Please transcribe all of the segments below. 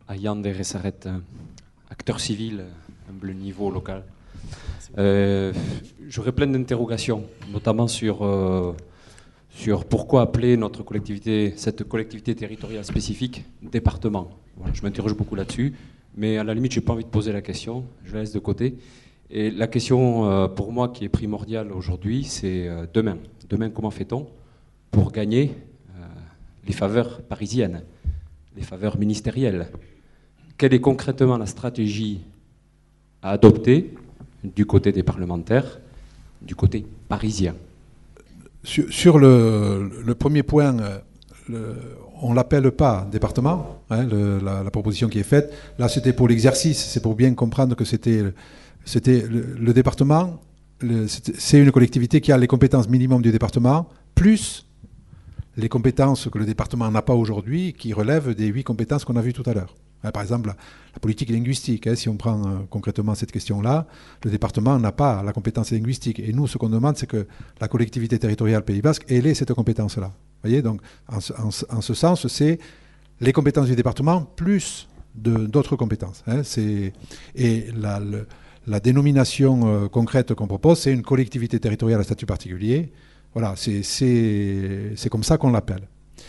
Yann Desressaret, acteur civil, humble niveau local. J'aurais plein d'interrogations, notamment sur pourquoi appeler cette collectivité territoriale spécifique, département. Voilà, je m'interroge beaucoup là-dessus, mais à la limite, je n'ai pas envie de poser la question, je la laisse de côté. Et la question, pour moi, qui est primordiale aujourd'hui, c'est demain. Demain, comment fait-on pour gagner les faveurs parisiennes, les faveurs ministérielles? Quelle est concrètement la stratégie à adopter du côté des parlementaires, du côté parisien? Sur le premier point, on ne l'appelle pas département, hein, la proposition qui est faite. Là, c'était pour l'exercice, c'est pour bien comprendre que c'était le département, c'est une collectivité qui a les compétences minimum du département, plus les compétences que le département n'a pas aujourd'hui, qui relèvent des 8 compétences qu'on a vues tout à l'heure. Par exemple, la politique linguistique, si on prend concrètement cette question-là, le département n'a pas la compétence linguistique. Et nous, ce qu'on demande, c'est que la collectivité territoriale Pays Basque ait cette compétence-là. Vous voyez, donc, en ce sens, c'est les compétences du département plus d'autres compétences. Et la dénomination concrète qu'on propose, c'est une collectivité territoriale à statut particulier. Voilà, c'est comme ça qu'on l'appelle.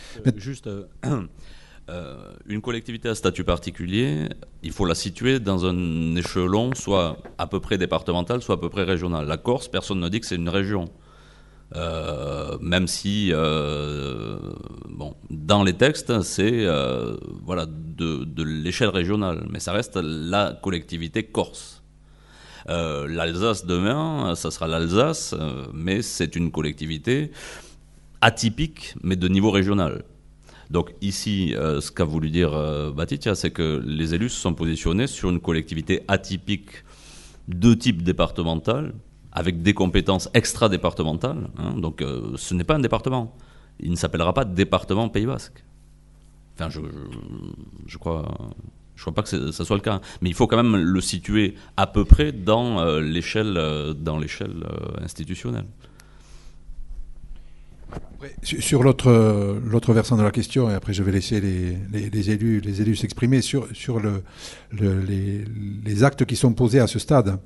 Une collectivité à statut particulier, il faut la situer dans un échelon soit à peu près départemental, soit à peu près régional. La Corse, personne ne dit que c'est une région. Même si, dans les textes, c'est de l'échelle régionale. Mais ça reste la collectivité corse. L'Alsace demain, ça sera l'Alsace, mais c'est une collectivité atypique, mais de niveau régional. Donc ici, ce qu'a voulu dire Batitia, c'est que les élus se sont positionnés sur une collectivité atypique de type départemental, avec des compétences extra-départementales. Hein, donc ce n'est pas un département. Il ne s'appellera pas département Pays Basque. Enfin, je crois pas que ça soit le cas. Mais il faut quand même le situer à peu près dans l'échelle institutionnelle. Sur l'autre versant de la question, et après je vais laisser les élus s'exprimer sur les actes qui sont posés à ce stade.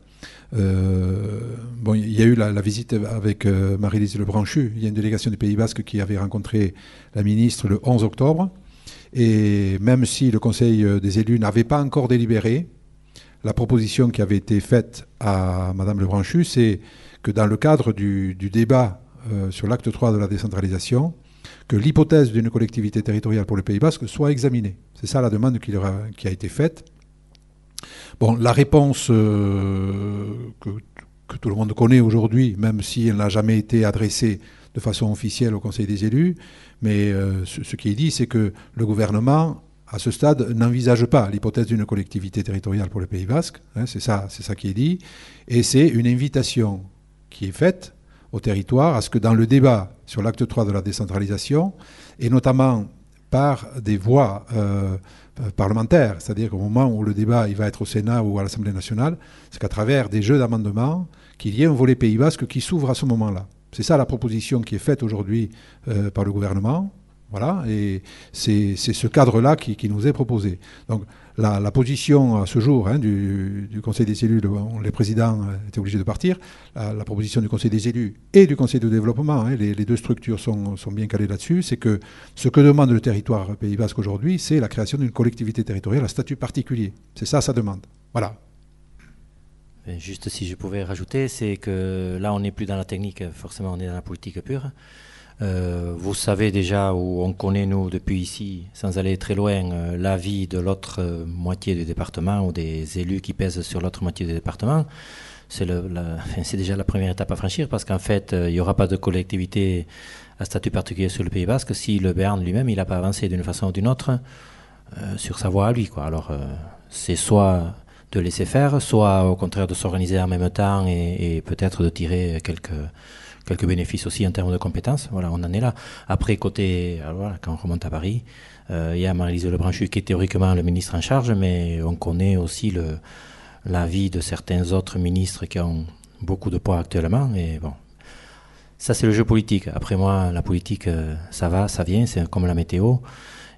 Il y a eu la visite avec Marie-Lise Lebranchu. Il y a une délégation du Pays Basque qui avait rencontré la ministre le 11 octobre. Et même si le Conseil des élus n'avait pas encore délibéré, la proposition qui avait été faite à Madame Lebranchu, c'est que dans le cadre du débat sur l'acte 3 de la décentralisation, que l'hypothèse d'une collectivité territoriale pour le Pays Basque soit examinée. C'est ça la demande qui a été faite. Bon, la réponse que tout le monde connaît aujourd'hui, même si elle n'a jamais été adressée de façon officielle au Conseil des élus, mais ce qui est dit, c'est que le gouvernement, à ce stade, n'envisage pas l'hypothèse d'une collectivité territoriale pour le Pays Basque. Hein, c'est ça qui est dit. Et c'est une invitation qui est faite au territoire à ce que dans le débat sur l'acte 3 de la décentralisation, et notamment par des voies parlementaires, c'est-à-dire qu'au moment où le débat il va être au Sénat ou à l'Assemblée nationale, c'est qu'à travers des jeux d'amendements, qu'il y ait un volet Pays Basque qui s'ouvre à ce moment-là. C'est ça la proposition qui est faite aujourd'hui par le gouvernement. Voilà, et c'est ce cadre-là qui nous est proposé. Donc la position à ce jour du Conseil des élus, les présidents étaient obligés de partir, la proposition du Conseil des élus et du Conseil de développement, les deux structures sont bien calées là-dessus, c'est que ce que demande le territoire Pays Basque aujourd'hui, c'est la création d'une collectivité territoriale à statut particulier. C'est ça sa demande. Voilà. Juste si je pouvais rajouter, c'est que là on n'est plus dans la technique, forcément on est dans la politique pure. Vous savez déjà, ou on connaît nous depuis ici, sans aller très loin, l'avis de l'autre moitié du département ou des élus qui pèsent sur l'autre moitié du département. C'est déjà la première étape à franchir parce qu'en fait, il n'y aura pas de collectivité à statut particulier sur le Pays Basque si le Béarn lui-même il n'a pas avancé d'une façon ou d'une autre sur sa voie à lui, quoi. Alors c'est soit de laisser faire, soit au contraire de s'organiser en même temps et peut-être de tirer quelques bénéfices aussi en termes de compétences. Voilà, on en est là. Après, côté, alors voilà, quand on remonte à Paris, il y a Marie-Lise Lebranchu qui est théoriquement le ministre en charge, mais on connaît aussi l'avis de certains autres ministres qui ont beaucoup de poids actuellement. Et bon, ça c'est le jeu politique. Après moi, la politique, ça va, ça vient, c'est comme la météo.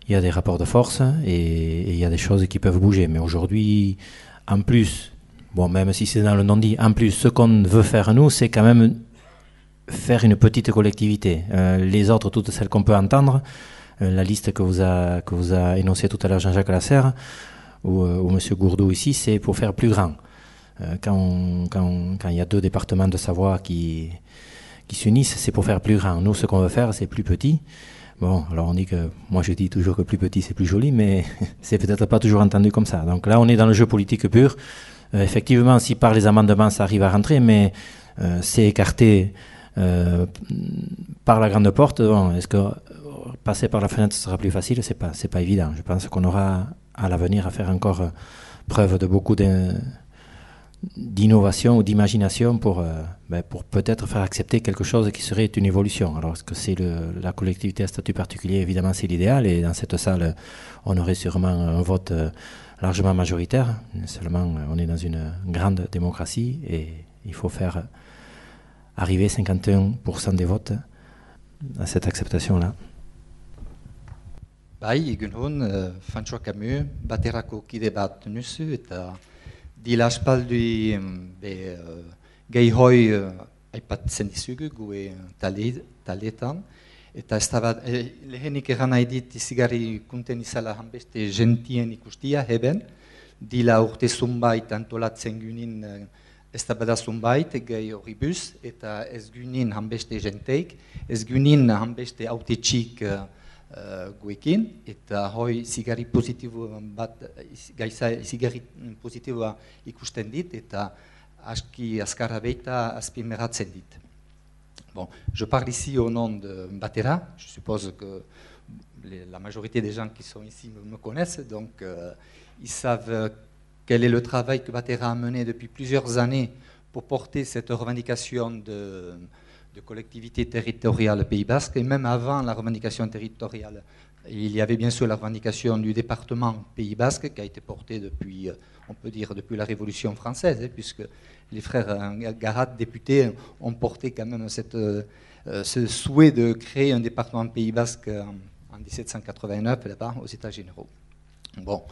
il y a des rapports de force et il y a des choses qui peuvent bouger. Mais aujourd'hui, en plus, bon, même si c'est dans le non-dit, en plus, ce qu'on veut faire nous, c'est quand même faire une petite collectivité. Les autres, toutes celles qu'on peut entendre, la liste que vous a énoncée tout à l'heure Jean-Jacques Lasserre ou M. Gourdou ici, c'est pour faire plus grand. Quand il y a 2 départements de Savoie qui s'unissent, c'est pour faire plus grand. Nous, ce qu'on veut faire, c'est plus petit. Bon, alors on dit que, moi je dis toujours que plus petit c'est plus joli, mais c'est peut-être pas toujours entendu comme ça. Donc là, on est dans le jeu politique pur. Effectivement, si par les amendements ça arrive à rentrer, mais c'est écarté par la grande porte. Bon, est-ce que passer par la fenêtre sera plus facile? C'est pas évident. Je pense qu'on aura à l'avenir à faire encore preuve de beaucoup d'innovation ou d'imagination pour peut-être faire accepter quelque chose qui serait une évolution. Alors, est-ce que c'est la collectivité à statut particulier? Évidemment, c'est l'idéal, et dans cette salle, on aurait sûrement un vote largement majoritaire. Seulement, on est dans une grande démocratie et il faut faire arriver 51% des votes à cette acceptation-là. Bai, egun hon, François Camus, baterako kide bat nuzu eta dila aspaldi gehi hoi aipatzen dizugu gue taletan. Eta ez da lehenik eran nahi dit izigarri kunten izala hanbeste gentien ikustia heben. Dila urte zunbait antolatzen gynin ez da bada zunbait gehi hori bus eta ez gynin hanbeste genteik, ez gynin hanbeste autetxik guekin, eta hoi zigarri positibo bat, zigarri positiboa ikusten dit, eta aski azkarra beita azpimeratzen dit. Bon, je parle ici au nom de Batera, je suppose que la majorité des gens qui sont ici me connaissent, donc ils savent quel est le travail que Batera a mené depuis plusieurs années pour porter cette revendication de collectivité territoriale Pays Basque, et même avant la revendication territoriale, il y avait bien sûr la revendication du département Pays Basque qui a été portée depuis, on peut dire, depuis la Révolution française, puisque les frères Garat, députés, ont porté quand même ce souhait de créer un département Pays Basque en 1789, là-bas, aux États généraux. Bon.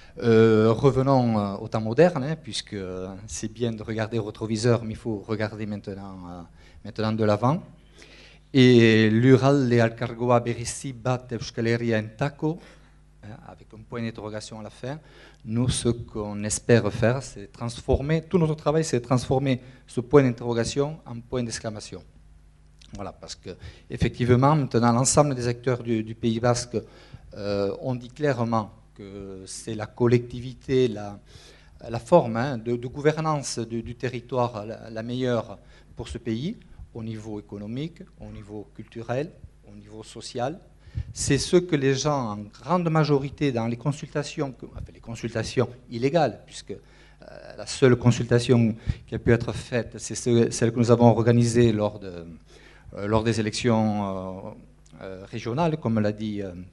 Revenons au temps moderne, puisque c'est bien de regarder au rétroviseur, mais il faut regarder maintenant de l'avant. Et l'Ural le Alkargoa berezi bat Euskal Herria entako, avec un point d'interrogation à la fin, nous, ce qu'on espère faire, c'est transformer, tout notre travail, c'est transformer ce point d'interrogation en point d'exclamation. Voilà, parce que effectivement, maintenant, l'ensemble des acteurs du Pays Basque ont dit clairement que c'est la collectivité, la forme de gouvernance du territoire la meilleure pour ce pays, au niveau économique, au niveau culturel, au niveau social. C'est ce que les gens, en grande majorité, dans les consultations illégales, puisque la seule consultation qui a pu être faite, c'est celle que nous avons organisée lors des élections régionales, comme l'a dit M.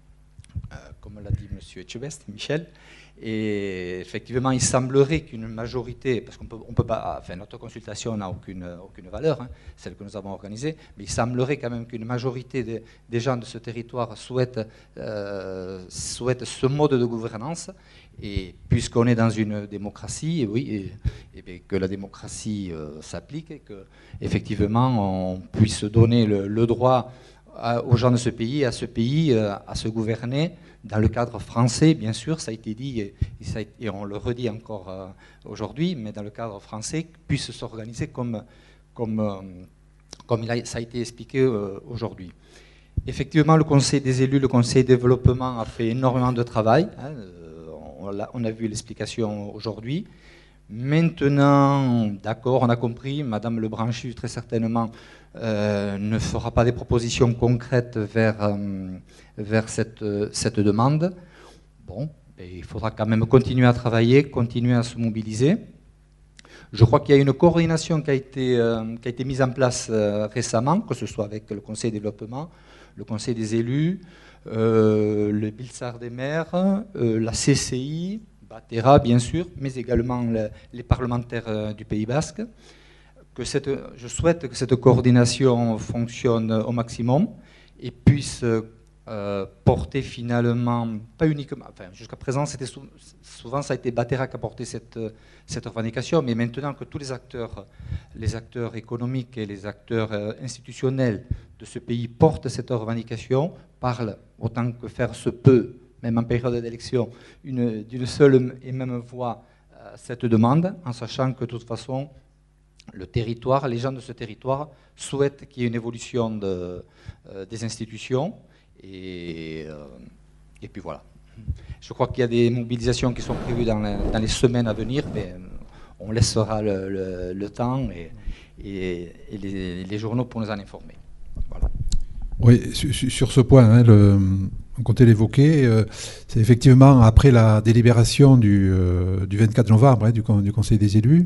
Etchebest, Michel. Et effectivement, il semblerait qu'une majorité, parce qu'on peut pas, enfin notre consultation n'a aucune valeur, celle que nous avons organisée, mais il semblerait quand même qu'une majorité des gens de ce territoire souhaitent ce mode de gouvernance. Et puisqu'on est dans une démocratie, et que la démocratie s'applique, et que effectivement on puisse donner le droit aux gens de ce pays, à se gouverner dans le cadre français, bien sûr, ça a été dit, et on le redit encore aujourd'hui, mais dans le cadre français, puisse s'organiser comme ça a été expliqué aujourd'hui. Effectivement, le Conseil des élus, le Conseil de développement a fait énormément de travail, on a vu l'explication aujourd'hui. Maintenant, d'accord, on a compris, Madame Lebranchu, très certainement, ne fera pas des propositions concrètes vers cette demande. Bon, il faudra quand même continuer à travailler, continuer à se mobiliser. Je crois qu'il y a une coordination qui a été mise en place récemment, que ce soit avec le Conseil de développement, le Conseil des élus, le Bilsar des maires, la CCI, Batera bien sûr, mais également les parlementaires du Pays Basque. Je souhaite que cette coordination fonctionne au maximum et puisse portait finalement, pas uniquement, enfin jusqu'à présent souvent ça a été Batera qui a porté cette revendication, mais maintenant que tous les acteurs économiques et les acteurs institutionnels de ce pays portent cette revendication, parlent autant que faire se peut, même en période d'élection, d'une seule et même voix cette demande, en sachant que de toute façon le territoire, les gens de ce territoire souhaitent qu'il y ait une évolution des institutions. Et puis voilà. Je crois qu'il y a des mobilisations qui sont prévues dans les semaines à venir, mais on laissera le temps et les journaux pour nous en informer. Voilà. Oui, sur ce point, hein, on comptait l'évoquer, c'est effectivement après la délibération du 24 novembre hein, du Conseil des élus.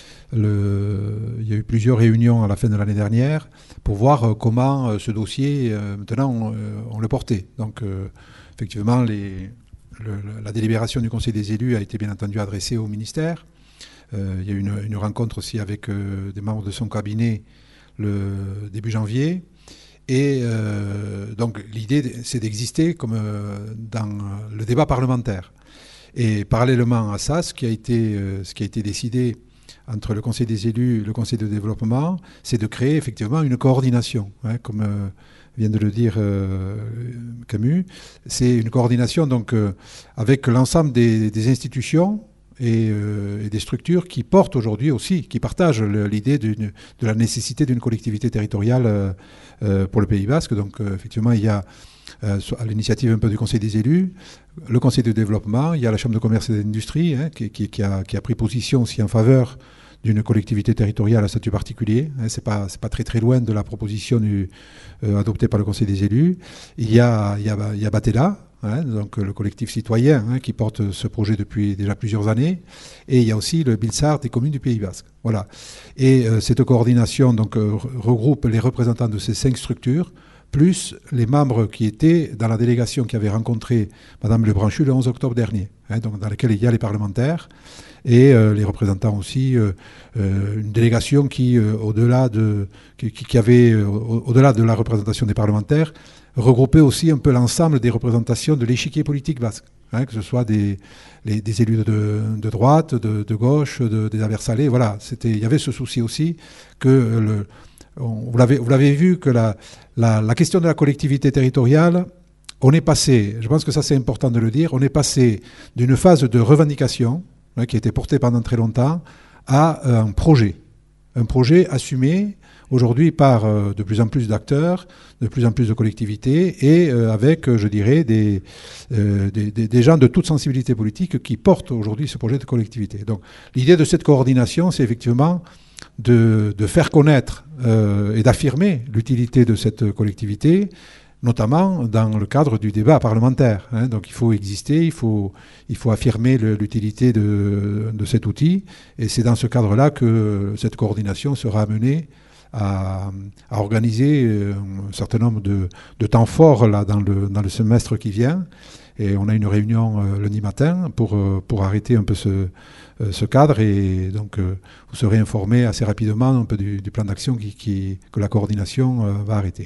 Il y a eu plusieurs réunions à la fin de l'année dernière pour voir comment ce dossier, maintenant, on le portait. Donc, effectivement, la délibération du Conseil des élus a été bien entendu adressée au ministère. Il y a eu une rencontre aussi avec des membres de son cabinet le début janvier. Et donc, l'idée, c'est d'exister comme dans le débat parlementaire. Et parallèlement à ça, ce qui a été décidé entre le Conseil des élus et le Conseil de développement, c'est de créer effectivement une coordination, hein, comme vient de le dire Camus. C'est une coordination donc, avec l'ensemble des institutions et des structures qui portent aujourd'hui aussi, qui partagent l'idée de la nécessité d'une collectivité territoriale pour le Pays Basque. Donc effectivement, il y a à l'initiative un peu du Conseil des élus, le Conseil de développement, il y a la Chambre de commerce et d'industrie hein, qui a pris position aussi en faveur d'une collectivité territoriale à statut particulier. Hein, c'est pas très très loin de la proposition adoptée par le Conseil des élus. Il y a Batella, hein, donc le collectif citoyen hein, qui porte ce projet depuis déjà plusieurs années. Et il y a aussi le Bilsart des communes du Pays Basque. Voilà. Et cette coordination donc, regroupe les représentants de ces 5 structures, plus les membres qui étaient dans la délégation qui avait rencontré Mme Lebranchu le 11 octobre dernier, hein, donc dans laquelle il y a les parlementaires et les représentants aussi, une délégation qui, au-delà de la représentation des parlementaires, regroupait aussi un peu l'ensemble des représentations de l'échiquier politique basque, hein, que ce soit des élus de droite, de gauche, des aversalés, voilà, il y avait ce souci aussi que vous l'avez vu que la question de la collectivité territoriale, on est passé, je pense que ça c'est important de le dire, on est passé d'une phase de revendication hein, qui a été portée pendant très longtemps à un projet assumé aujourd'hui par de plus en plus d'acteurs, de plus en plus de collectivités et avec, je dirais, des gens de toute sensibilité politique qui portent aujourd'hui ce projet de collectivité. Donc l'idée de cette coordination, c'est effectivement de faire connaître et d'affirmer l'utilité de cette collectivité, notamment dans le cadre du débat parlementaire. Hein. Donc il faut exister, il faut affirmer l'utilité de cet outil, et c'est dans ce cadre-là que cette coordination sera amenée à organiser un certain nombre de temps forts là, dans le semestre qui vient. Et on a une réunion lundi matin pour arrêter un peu ce cadre, et donc vous serez informés assez rapidement un peu du plan d'action que la coordination va arrêter.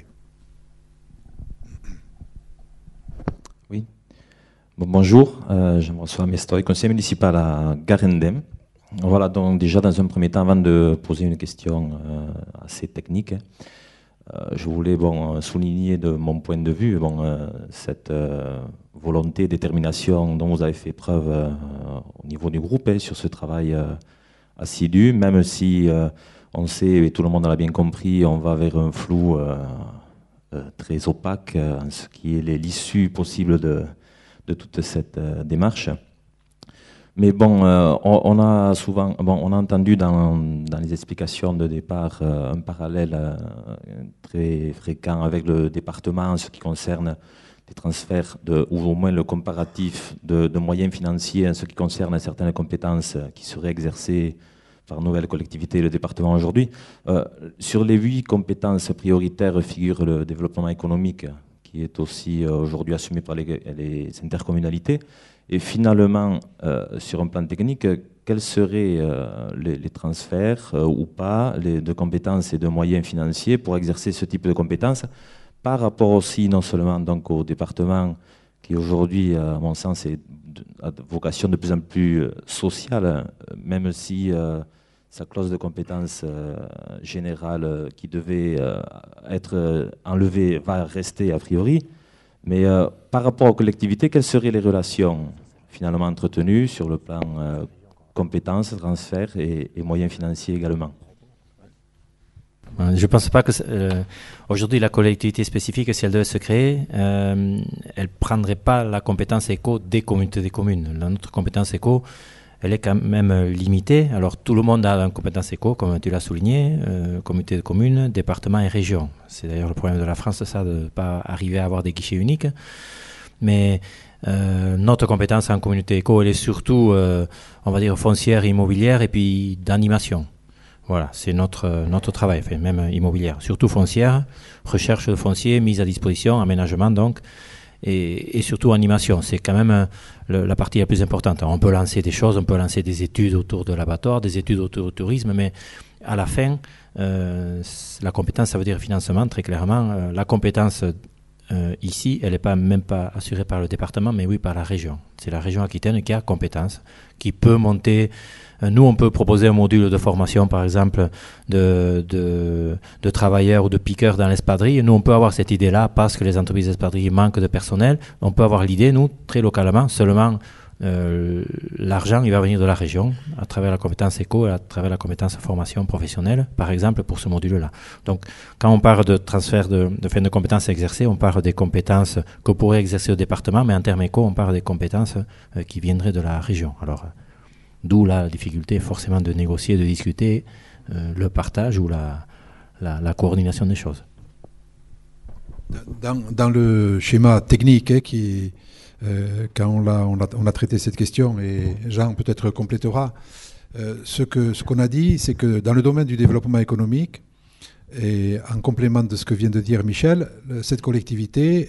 Oui. Bon, bonjour, je me reçois Mestoy, conseiller municipal à Garendem. Voilà, donc déjà dans un premier temps, avant de poser une question assez technique, je voulais souligner de mon point de vue cette volonté, détermination dont vous avez fait preuve au niveau du groupe sur ce travail assidu, même si on sait, et tout le monde l'a bien compris, on va vers un flou très opaque en ce qui est l'issue possible de toute cette démarche. Mais bon, on a souvent, on a entendu dans les explications de départ un parallèle très fréquent avec le département en ce qui concerne des transferts, ou au moins le comparatif de moyens financiers en ce qui concerne certaines compétences qui seraient exercées par nouvelle collectivité et le département aujourd'hui. Sur les 8 compétences prioritaires figure le développement économique, qui est aussi aujourd'hui assumé par les intercommunalités. Et finalement, sur un plan technique, quels seraient les transferts ou pas de compétences et de moyens financiers pour exercer ce type de compétences? par rapport aussi non seulement donc au département qui aujourd'hui, à mon sens, a de vocation de plus en plus sociale, même si sa clause de compétence générale qui devait être enlevée va rester a priori. Mais par rapport aux collectivités, quelles seraient les relations finalement entretenues sur le plan compétences, transferts et moyens financiers également? Je ne pense pas que aujourd'hui la collectivité spécifique, si elle devait se créer, elle ne prendrait pas la compétence éco des communautés des communes. Notre compétence éco, elle est quand même limitée. Alors tout le monde a une compétence éco, comme tu l'as souligné, communauté de communes, département et région. C'est d'ailleurs le problème de la France, ça, de ne pas arriver à avoir des guichets uniques. Mais notre compétence en communauté éco, elle est surtout, on va dire, foncière, immobilière et puis d'animation. Voilà, c'est notre travail, enfin, même immobilière, surtout foncière, recherche de foncier, mise à disposition, aménagement donc, et surtout animation. C'est quand même la partie la plus importante. Alors, on peut lancer des choses, on peut lancer des études autour de l'abattoir, des études autour du tourisme, mais à la fin, la compétence, ça veut dire financement, très clairement. La compétence ici, elle n'est même pas assurée par le département, mais oui par la région. C'est la région Aquitaine qui a compétence, qui peut monter. Nous, on peut proposer un module de formation, par exemple, de travailleurs ou de piqueurs dans l'espadrille. Nous, on peut avoir cette idée-là parce que les entreprises d'espadrille manquent de personnel. On peut avoir l'idée, nous, très localement, seulement l'argent, il va venir de la région, à travers la compétence éco, à travers la compétence formation professionnelle, par exemple, pour ce module-là. Donc, quand on parle de transfert de compétences exercées, on parle des compétences que pourrait exercer le département, mais en termes éco, on parle des compétences qui viendraient de la région. Alors, d'où la difficulté forcément de négocier, de discuter le partage ou la coordination des choses. Dans le schéma technique quand on a traité cette question, et Jean peut-être complétera, ce qu'on a dit, c'est que dans le domaine du développement économique, et en complément de ce que vient de dire Michel, cette collectivité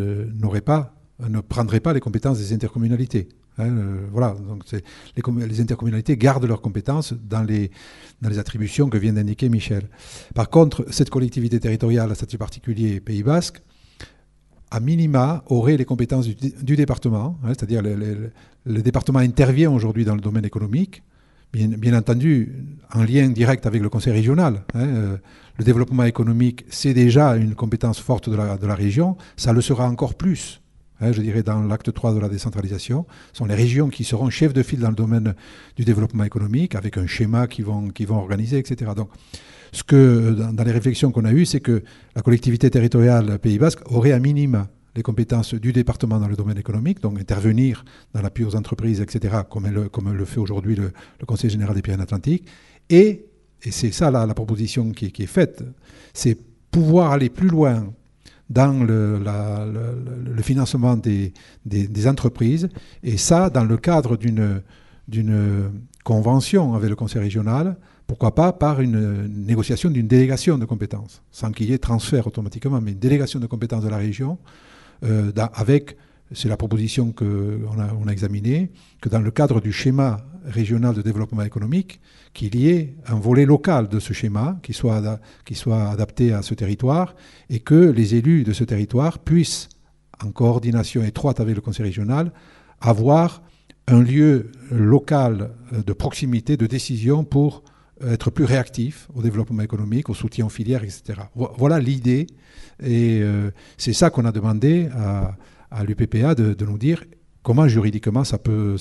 ne prendrait pas les compétences des intercommunalités. Voilà, donc les intercommunalités gardent leurs compétences dans les attributions que vient d'indiquer Michel. Par contre, cette collectivité territoriale à statut particulier Pays Basque, à minima, aurait les compétences du département, c'est-à-dire le département intervient aujourd'hui dans le domaine économique, bien entendu en lien direct avec le conseil régional. Le développement économique, c'est déjà une compétence forte de la région, ça le sera encore plus. Je dirais dans l'acte 3 de la décentralisation, ce sont les régions qui seront chefs de file dans le domaine du développement économique, avec un schéma qu'ils vont organiser, etc. Donc, dans les réflexions qu'on a eues, c'est que la collectivité territoriale Pays Basque aurait à minima les compétences du département dans le domaine économique, donc intervenir dans l'appui aux entreprises, etc., comme le fait aujourd'hui le Conseil général des Pyrénées-Atlantiques. Et c'est ça la proposition qui est faite, c'est pouvoir aller plus loin dans le financement des entreprises, et ça dans le cadre d'une convention avec le conseil régional, pourquoi pas par une négociation d'une délégation de compétences, sans qu'il y ait transfert automatiquement, mais une délégation de compétences de la région, c'est la proposition qu'on a examinée, que dans le cadre du schéma régional de développement économique, qu'il y ait un volet local de ce schéma qui soit adapté à ce territoire, et que les élus de ce territoire puissent, en coordination étroite avec le conseil régional, avoir un lieu local de proximité, de décision pour être plus réactif au développement économique, au soutien aux filières, etc. Voilà l'idée, et c'est ça qu'on a demandé à l'UPPA de nous dire comment juridiquement ça peut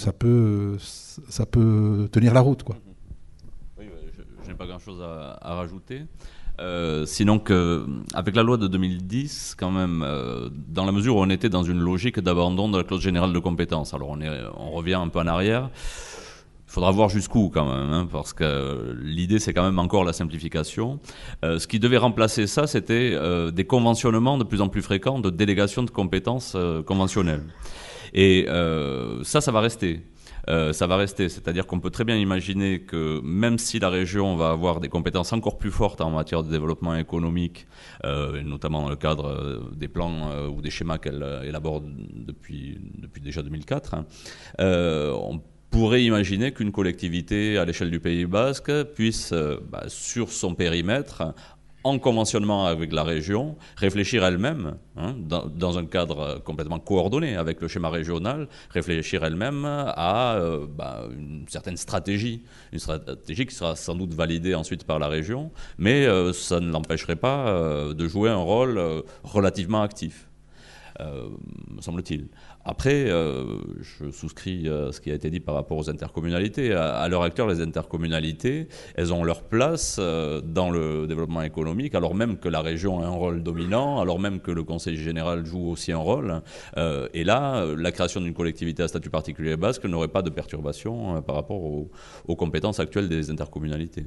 tenir la route, quoi. Oui, je n'ai pas grand-chose à rajouter. Sinon qu'avec la loi de 2010, quand même, dans la mesure où on était dans une logique d'abandon de la clause générale de compétence, alors on revient un peu en arrière. Il faudra voir jusqu'où quand même, parce que l'idée c'est quand même encore la simplification. Ce qui devait remplacer ça, c'était des conventionnements de plus en plus fréquents de délégations de compétences conventionnelles. Et ça va rester. C'est-à-dire qu'on peut très bien imaginer que même si la région va avoir des compétences encore plus fortes en matière de développement économique, notamment dans le cadre des plans ou des schémas qu'elle élabore depuis déjà 2004, on pourrait imaginer qu'une collectivité à l'échelle du Pays Basque puisse, sur son périmètre, en conventionnement avec la région, réfléchir elle-même, dans un cadre complètement coordonné avec le schéma régional, réfléchir elle-même à une certaine stratégie. Une stratégie qui sera sans doute validée ensuite par la région, mais ça ne l'empêcherait pas de jouer un rôle relativement actif. Me semble-t-il. Après, je souscris à ce qui a été dit par rapport aux intercommunalités. À l'heure actuelle, les intercommunalités, elles ont leur place dans le développement économique, alors même que la région a un rôle dominant, alors même que le Conseil général joue aussi un rôle. Et là, la création d'une collectivité à statut particulier basque n'aurait pas de perturbation par rapport aux compétences actuelles des intercommunalités.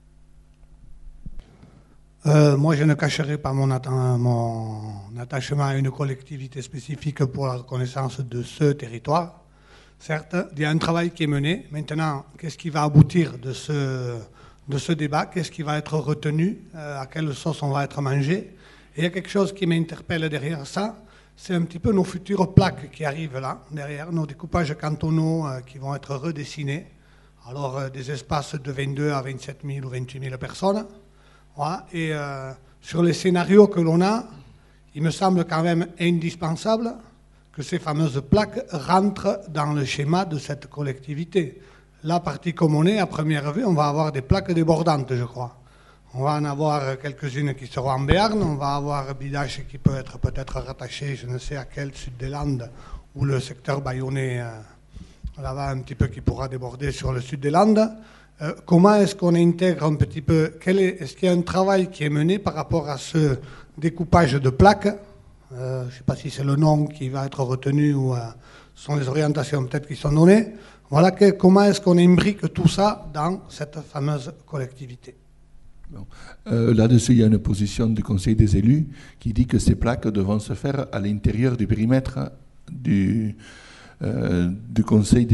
Moi, je ne cacherai pas mon attachement à une collectivité spécifique pour la reconnaissance de ce territoire. Certes, il y a un travail qui est mené. Maintenant, qu'est-ce qui va aboutir de ce débat? Qu'est-ce qui va être retenu? À quelle sauce on va être mangé? Et il y a quelque chose qui m'interpelle derrière ça, c'est un petit peu nos futures plaques qui arrivent là, derrière, nos découpages cantonaux qui vont être redessinés. Alors, des espaces de 22 à 27 000 ou 28 000 personnes. Voilà. Et sur les scénarios que l'on a, il me semble quand même indispensable que ces fameuses plaques rentrent dans le schéma de cette collectivité. Là, parti comme on est, à première vue, on va avoir des plaques débordantes, je crois. On va en avoir quelques-unes qui seront en Béarn, on va avoir Bidache qui peut être peut-être rattaché, je ne sais à quel, sud des Landes, ou le secteur bayonnais, là-bas un petit peu, qui pourra déborder sur le sud des Landes. Comment est-ce qu'on intègre un petit peu, est-ce qu'il y a un travail qui est mené par rapport à ce découpage de plaques? Je ne sais pas si c'est le nom qui va être retenu ou ce sont les orientations peut-être qui sont données. Voilà, comment est-ce qu'on imbrique tout ça dans cette fameuse collectivité? Bon. Là-dessus, il y a une position du Conseil des élus qui dit que ces plaques devront se faire à l'intérieur du périmètre du Conseil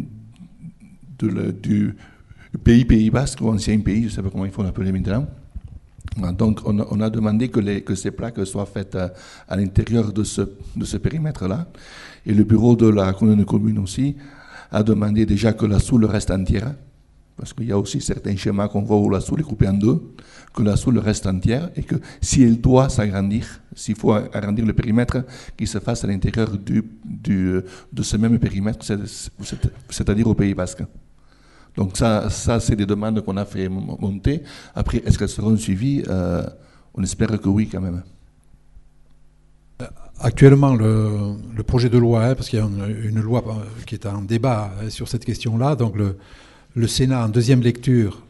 du Pays Basque ou ancien pays, je ne sais pas comment il faut l'appeler maintenant. Donc on a demandé que ces plaques soient faites à l'intérieur de ce périmètre-là. Et le bureau de la commune aussi a demandé déjà que la Soule reste entière, parce qu'il y a aussi certains schémas qu'on voit où la Soule est coupée en deux, que la Soule reste entière et que si elle doit s'agrandir, s'il faut agrandir le périmètre, qu'il se fasse à l'intérieur de ce même périmètre, c'est-à-dire au Pays Basque. Donc ça c'est des demandes qu'on a fait monter. Après, est-ce qu'elles seront suivies? On espère que oui, quand même. Actuellement, le projet de loi, parce qu'il y a une loi qui est en débat sur cette question-là, donc le Sénat, en deuxième lecture,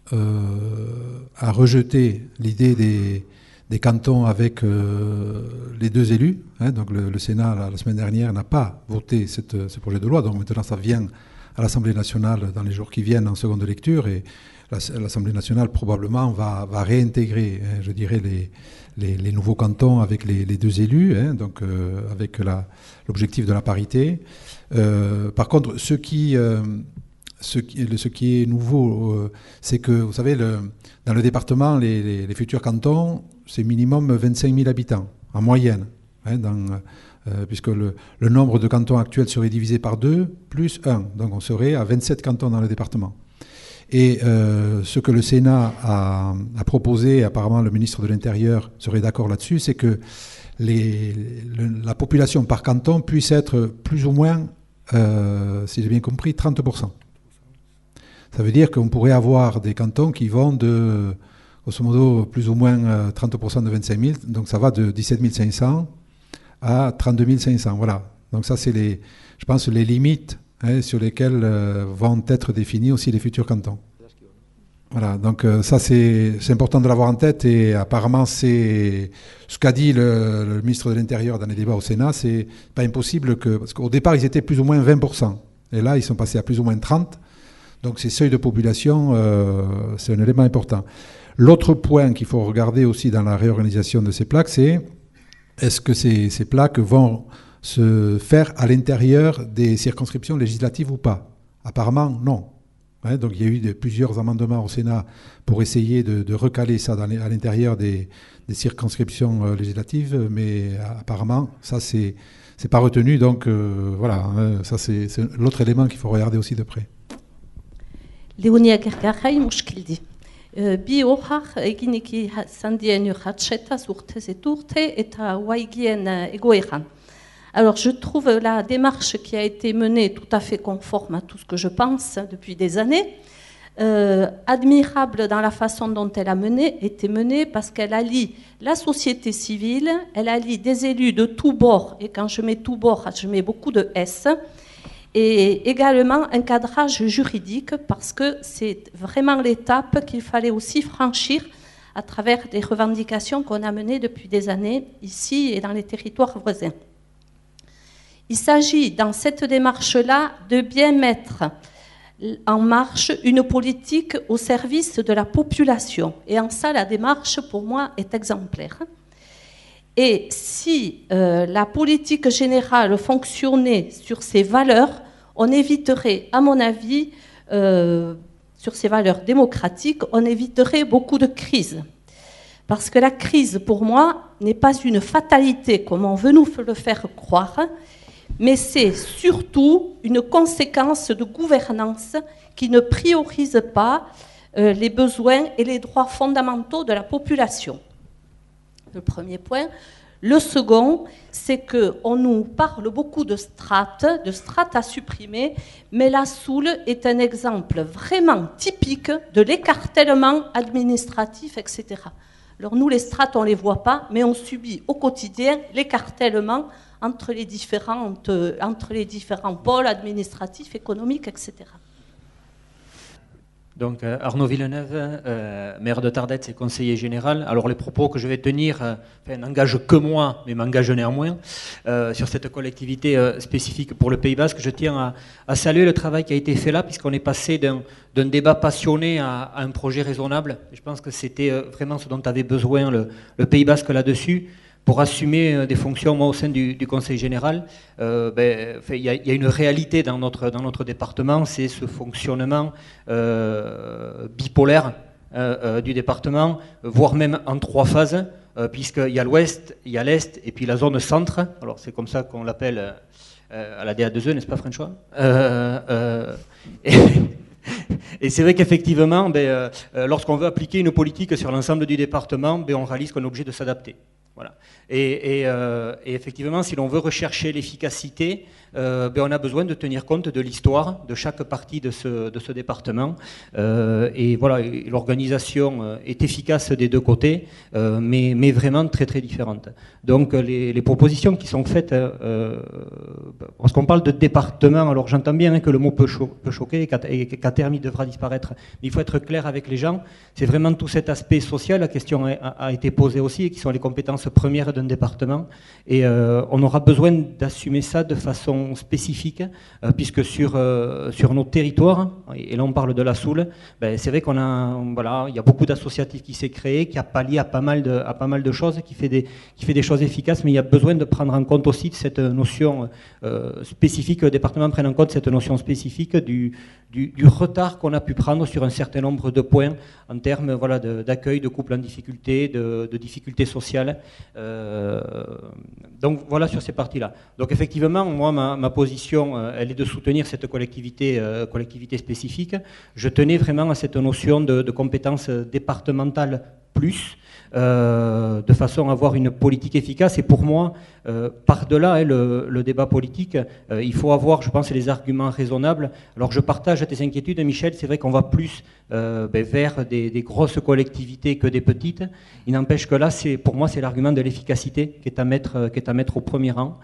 a rejeté l'idée des cantons avec les deux élus. Donc le Sénat, la semaine dernière, n'a pas voté ce projet de loi. Donc maintenant, ça vient à l'Assemblée nationale dans les jours qui viennent en seconde lecture. Et l'Assemblée nationale, probablement, va réintégrer, je dirais, les nouveaux cantons avec les deux élus, donc avec l'objectif de la parité. Par contre, ce qui est nouveau, c'est que, vous savez, dans le département, les futurs cantons, c'est minimum 25 000 habitants, en moyenne, puisque le nombre de cantons actuels serait divisé par 2 plus 1. Donc on serait à 27 cantons dans le département. Et ce que le Sénat a proposé, apparemment le ministre de l'Intérieur serait d'accord là-dessus, c'est que la population par canton puisse être plus ou moins, si j'ai bien compris, 30%. Ça veut dire qu'on pourrait avoir des cantons qui vont de, grosso modo, plus ou moins 30% de 25 000, donc ça va de 17 500 à 32 500, voilà. Donc ça, c'est je pense, les limites sur lesquelles vont être définis aussi les futurs cantons. Voilà, donc ça, c'est important de l'avoir en tête, et apparemment, c'est ce qu'a dit le ministre de l'Intérieur dans les débats au Sénat, c'est pas impossible parce qu'au départ, ils étaient plus ou moins 20%, et là, ils sont passés à plus ou moins 30%, donc ces seuils de population, c'est un élément important. L'autre point qu'il faut regarder aussi dans la réorganisation de ces plaques, c'est est-ce que ces plaques vont se faire à l'intérieur des circonscriptions législatives ou pas? Apparemment, non. Donc il y a eu plusieurs amendements au Sénat pour essayer de recaler ça à l'intérieur des circonscriptions législatives, mais apparemment, ça, c'est pas retenu. Donc voilà, ça, c'est l'autre élément qu'il faut regarder aussi de près. اللي هو كاع مشكل دي Bi ohar eginiki sandien urratxetaz urtez et urte eta waigien egoeran. Alors je trouve la démarche qui a été menée tout à fait conforme à tout ce que je pense depuis des années, admirable dans la façon dont elle a été menée parce qu'elle allie la société civile, elle allie des élus de tous bords, et quand je mets tous bords, je mets beaucoup de S, et également un cadrage juridique parce que c'est vraiment l'étape qu'il fallait aussi franchir à travers des revendications qu'on a menées depuis des années ici et dans les territoires voisins. Il s'agit dans cette démarche-là de bien mettre en marche une politique au service de la population. Et en ça, la démarche, pour moi, est exemplaire. Et si la politique générale fonctionnait sur ces valeurs, on éviterait, à mon avis, sur ces valeurs démocratiques, on éviterait beaucoup de crises. Parce que la crise, pour moi, n'est pas une fatalité, comme on veut nous le faire croire, mais c'est surtout une conséquence de gouvernance qui ne priorise pas les besoins et les droits fondamentaux de la population. Le premier point. Le second, c'est qu'on nous parle beaucoup de strates à supprimer, mais la Soule est un exemple vraiment typique de l'écartèlement administratif, etc. Alors nous, les strates, on ne les voit pas, mais on subit au quotidien l'écartèlement entre les différents pôles administratifs, économiques, etc. Donc Arnaud Villeneuve, maire de Tardets et conseiller général. Alors les propos que je vais tenir n'engagent que moi, mais m'engagent néanmoins sur cette collectivité spécifique pour le Pays Basque. Je tiens à saluer le travail qui a été fait là, puisqu'on est passé d'un débat passionné à un projet raisonnable. Je pense que c'était vraiment ce dont avait besoin le Pays Basque là-dessus. Pour assumer des fonctions, moi, au sein du Conseil général, il y a une réalité dans notre département, c'est ce fonctionnement bipolaire du département, voire même en 3 phases, puisqu'il y a l'ouest, il y a l'est, et puis la zone centre. Alors c'est comme ça qu'on l'appelle à la DA2E, n'est-ce pas, François? Et c'est vrai qu'effectivement, lorsqu'on veut appliquer une politique sur l'ensemble du département, on réalise qu'on est obligé de s'adapter. Voilà. Et effectivement, si l'on veut rechercher l'efficacité, on a besoin de tenir compte de l'histoire de chaque partie de ce département. Et voilà, l'organisation est efficace des deux côtés, mais vraiment très très différente. Donc les propositions qui sont faites, parce qu'on parle de département, alors j'entends bien que le mot peut choquer et qu'à terme il devra disparaître. Mais il faut être clair avec les gens. C'est vraiment tout cet aspect social, la question a été posée aussi, et qui sont les compétences premières d'un département, et on aura besoin d'assumer ça de façon spécifique, puisque sur nos territoires, et là on parle de la Soule, c'est vrai qu'on a, voilà, il y a beaucoup d'associatifs qui s'est créé, qui a pallié à pas mal de choses, qui fait des choses efficaces, mais il y a besoin de prendre en compte aussi cette notion spécifique, que le département prenne en compte cette notion spécifique du retard qu'on a pu prendre sur un certain nombre de points en termes, voilà, d'accueil de couples en difficulté, de difficultés sociales. Donc voilà sur ces parties-là. Donc effectivement, moi, ma position, elle est de soutenir cette collectivité spécifique. Je tenais vraiment à cette notion de compétence départementale plus, de façon à avoir une politique efficace. Et pour moi, par-delà le débat politique, il faut avoir, je pense, les arguments raisonnables. Alors je partage tes inquiétudes, Michel, c'est vrai qu'on va plus vers des grosses collectivités que des petites. Il n'empêche que là, pour moi, c'est l'argument de l'efficacité qui est à mettre au premier rang.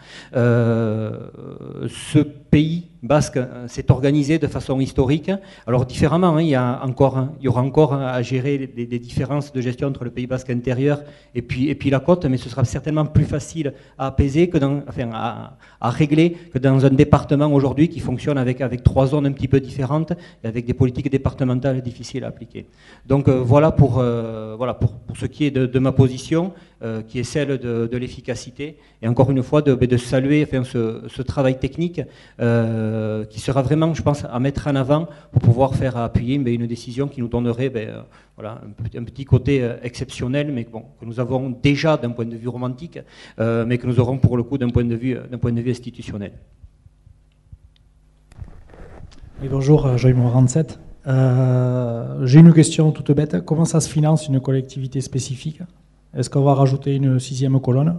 Ce pays basque s'est organisé de façon historique, alors différemment, il y aura encore à gérer des différences de gestion entre le Pays basque intérieur et puis la côte, mais ce sera certainement plus facile à apaiser à régler que dans un département aujourd'hui qui fonctionne avec 3 zones un petit peu différentes et avec des politiques départementales difficiles à appliquer. Donc voilà pour ce qui est de ma position, qui est celle de l'efficacité, et encore une fois de saluer ce travail technique qui sera vraiment, je pense, à mettre en avant pour pouvoir faire appuyer une décision qui nous donnerait un petit côté exceptionnel, mais bon, que nous avons déjà d'un point de vue romantique, mais que nous aurons pour le coup d'un point de vue institutionnel. Oui, bonjour, Joël Moranset. J'ai une question toute bête. Comment ça se finance une collectivité spécifique? Est-ce qu'on va rajouter une 6e colonne?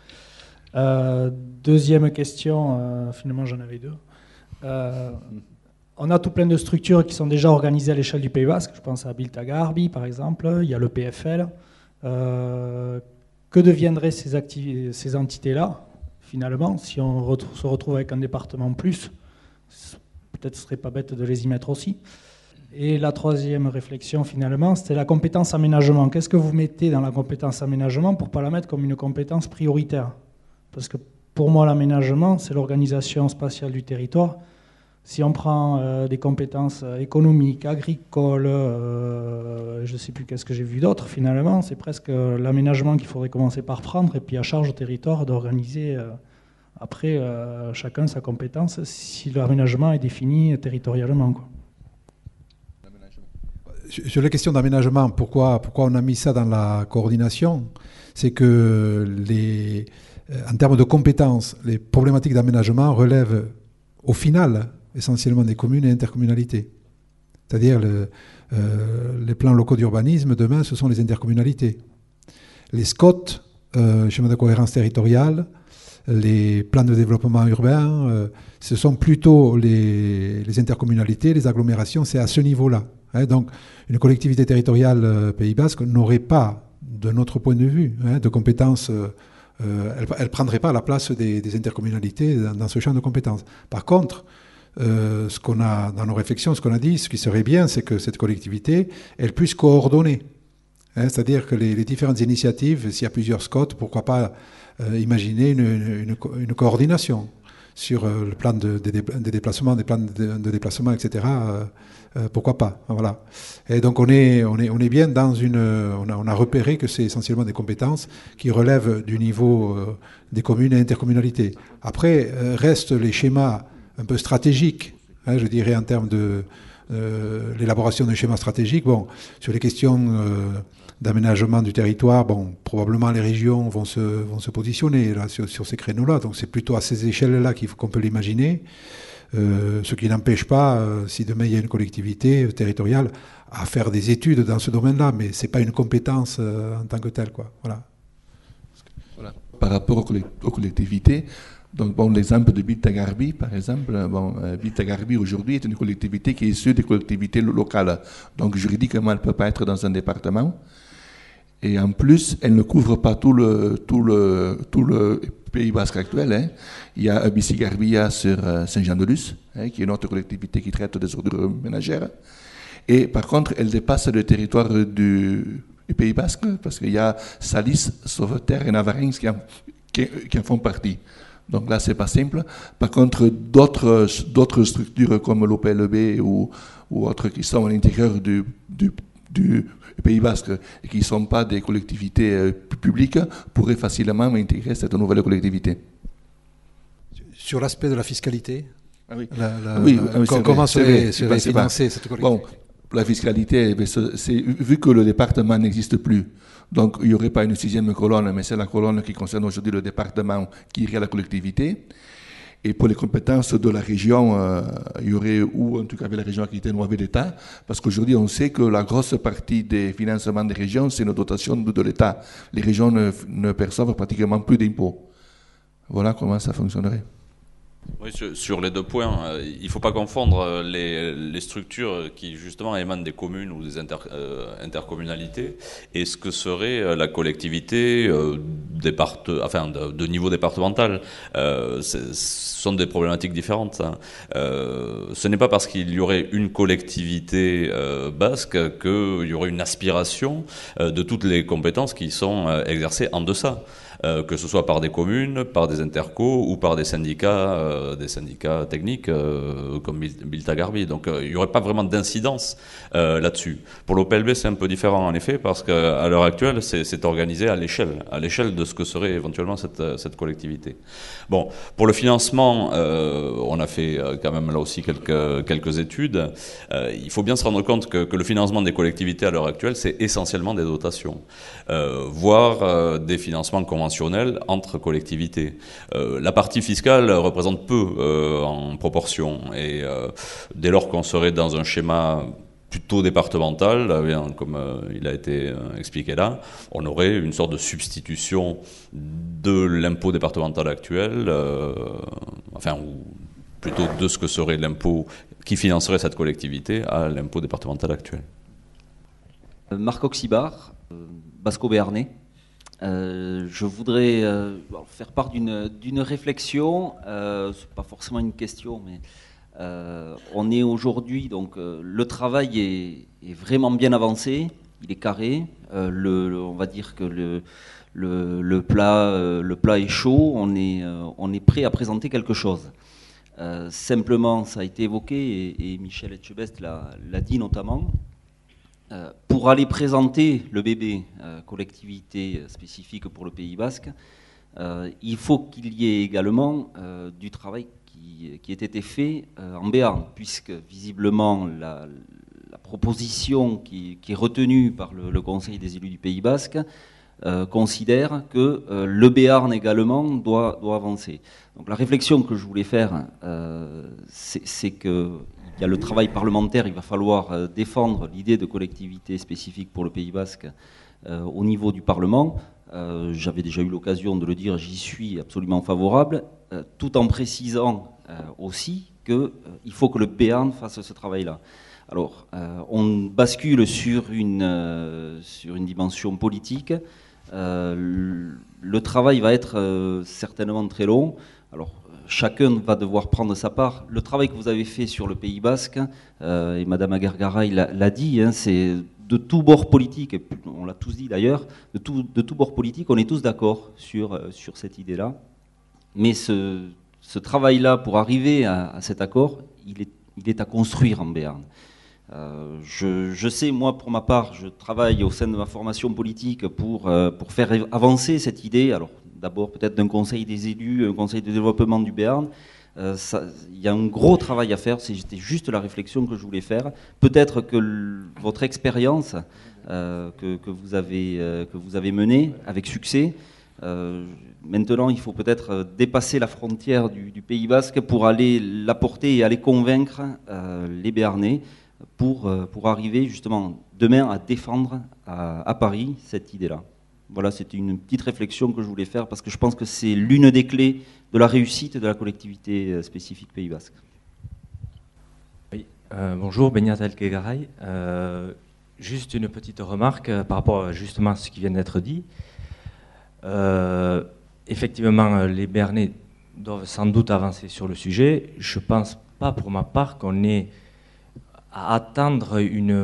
Deuxième question, finalement j'en avais deux. On a tout plein de structures qui sont déjà organisées à l'échelle du Pays Basque. Je pense à Bilta Garbi par exemple, il y a le PFL. Que deviendraient ces entités-là, finalement, si on se retrouve avec un département plus? Peut-être ce serait pas bête de les y mettre aussi. Et la troisième réflexion, finalement, c'était la compétence aménagement. Qu'est-ce que vous mettez dans la compétence aménagement pour ne pas la mettre comme une compétence prioritaire? Parce que pour moi, l'aménagement, c'est l'organisation spatiale du territoire. Si on prend des compétences économiques, agricoles, je ne sais plus qu'est-ce que j'ai vu d'autre, finalement, c'est presque l'aménagement qu'il faudrait commencer par prendre, et puis à charge au territoire d'organiser après chacun sa compétence, si l'aménagement est défini territorialement, quoi. Sur la question d'aménagement, pourquoi on a mis ça dans la coordination? C'est que en termes de compétences, les problématiques d'aménagement relèvent au final essentiellement des communes et intercommunalités. C'est-à-dire les plans locaux d'urbanisme, demain, ce sont les intercommunalités. Les SCOT, schémas de cohérence territoriale, les plans de développement urbain, ce sont plutôt les intercommunalités, les agglomérations, c'est à ce niveau-là. Donc, une collectivité territoriale Pays Basque n'aurait pas, de notre point de vue, de compétences, elle ne prendrait pas la place des intercommunalités dans ce champ de compétences. Par contre, ce qu'on a dans nos réflexions, ce qu'on a dit, ce qui serait bien, c'est que cette collectivité, elle puisse coordonner. C'est-à-dire que les différentes initiatives, s'il y a plusieurs SCOT, pourquoi pas imaginer une coordination sur le plan des déplacements, des plans de déplacement, etc. Pourquoi pas, voilà. Et donc on est bien dans on a repéré que c'est essentiellement des compétences qui relèvent du niveau des communes et intercommunalités. Après restent les schémas un peu stratégiques, je dirais en termes de l'élaboration d'un schéma stratégique. Bon, sur les questions d'aménagement du territoire, bon, probablement les régions vont se positionner là, sur ces créneaux-là. Donc c'est plutôt à ces échelles-là qu'on peut l'imaginer. Ce qui n'empêche pas, si demain il y a une collectivité territoriale, à faire des études dans ce domaine-là, mais ce n'est pas une compétence en tant que telle, quoi. Voilà. Voilà. Par rapport aux collectivités, donc bon, l'exemple de Bilta Garbi, par exemple, Bilta Garbi aujourd'hui est une collectivité qui est issue des collectivités locales. Donc juridiquement, elle ne peut pas être dans un département. Et en plus, elle ne couvre pas tout le Pays Basque actuel. Il y a Abissi Garbia sur Saint-Jean-de-Luz, qui est une autre collectivité qui traite des ordures ménagères. Et par contre, elle dépasse le territoire du Pays Basque, parce qu'il y a Salis, Sauveterre et Navarins qui en font partie. Donc là, c'est pas simple. Par contre, d'autres structures comme l'OPLB ou autres qui sont à l'intérieur du Pays Basque et qui ne sont pas des collectivités publiques pourraient facilement intégrer cette nouvelle collectivité. Sur l'aspect de la fiscalité, comment serait financée cette collectivité? Bon, la fiscalité, vu que le département n'existe plus, donc il n'y aurait pas une 6e colonne, mais c'est la colonne qui concerne aujourd'hui le département qui irait à la collectivité. Et pour les compétences de la région, il y aurait, ou en tout cas avec la région Aquitaine ou avec l'État, parce qu'aujourd'hui on sait que la grosse partie des financements des régions, c'est une dotation de l'État. Les régions ne perçoivent pratiquement plus d'impôts. Voilà comment ça fonctionnerait. Oui, sur les deux points, il ne faut pas confondre les structures qui justement émanent des communes ou des intercommunalités et ce que serait la collectivité de niveau départemental. Ce sont des problématiques différentes. Hein. Ce n'est pas parce qu'il y aurait une collectivité basque qu'il y aurait une aspiration de toutes les compétences qui sont exercées en deçà. Que ce soit par des communes, par des intercos ou par des syndicats techniques comme Bilta Garbi. Donc il n'y aurait pas vraiment d'incidence là-dessus. Pour l'OPLB, c'est un peu différent en effet, parce qu'à l'heure actuelle, c'est organisé à l'échelle de ce que serait éventuellement cette collectivité. Bon, pour le financement, on a fait quand même là aussi quelques études. Il faut bien se rendre compte que le financement des collectivités à l'heure actuelle, c'est essentiellement des dotations, voire des financements conventionnels entre collectivités. La partie fiscale représente peu en proportion et dès lors qu'on serait dans un schéma plutôt départemental, comme il a été expliqué là, on aurait une sorte de substitution de l'impôt départemental actuel, ou plutôt de ce que serait l'impôt qui financerait cette collectivité à l'impôt départemental actuel. Marc Oxibar, basco-béarnais. Je voudrais faire part d'une réflexion, c'est pas forcément une question, mais on est aujourd'hui, donc le travail est vraiment bien avancé, il est carré, on va dire que le plat est chaud, on est prêt à présenter quelque chose. Simplement, ça a été évoqué, et Michel Etchebest l'a dit notamment, pour aller présenter le bébé collectivité spécifique pour le Pays Basque, il faut qu'il y ait également du travail qui ait été fait en Béarn, puisque visiblement la proposition qui est retenue par le Conseil des élus du Pays Basque considère que le Béarn également doit avancer. Donc la réflexion que je voulais faire, c'est que il y a le travail parlementaire, il va falloir défendre l'idée de collectivité spécifique pour le Pays Basque au niveau du Parlement. J'avais déjà eu l'occasion de le dire, j'y suis absolument favorable, tout en précisant aussi qu'il faut que le Béarn fasse ce travail-là. Alors, on bascule sur une dimension politique. Le travail va être certainement très long. Alors, chacun va devoir prendre sa part. Le travail que vous avez fait sur le Pays Basque, et Madame Aguergaray l'a dit, c'est de tous bords politiques, on l'a tous dit d'ailleurs, de tous bords politiques, on est tous d'accord sur cette idée-là. Mais ce travail-là, pour arriver à cet accord, il est à construire en Béarn. Je sais, moi, pour ma part, je travaille au sein de ma formation politique pour faire avancer cette idée. Alors, d'abord, peut-être d'un conseil des élus, un conseil de développement du Béarn. Il y a un gros travail à faire, c'était juste la réflexion que je voulais faire. Peut-être que votre expérience que vous avez menée avec succès, maintenant il faut peut-être dépasser la frontière du Pays Basque pour aller l'apporter et aller convaincre les Béarnais pour arriver justement demain à défendre à Paris cette idée-là. Voilà, c'était une petite réflexion que je voulais faire parce que je pense que c'est l'une des clés de la réussite de la collectivité spécifique Pays Basque. Oui, bonjour, Beñat Elkegaray. Juste une petite remarque par rapport justement à ce qui vient d'être dit. Effectivement, les Béarnais doivent sans doute avancer sur le sujet. Je ne pense pas pour ma part qu'on ait à attendre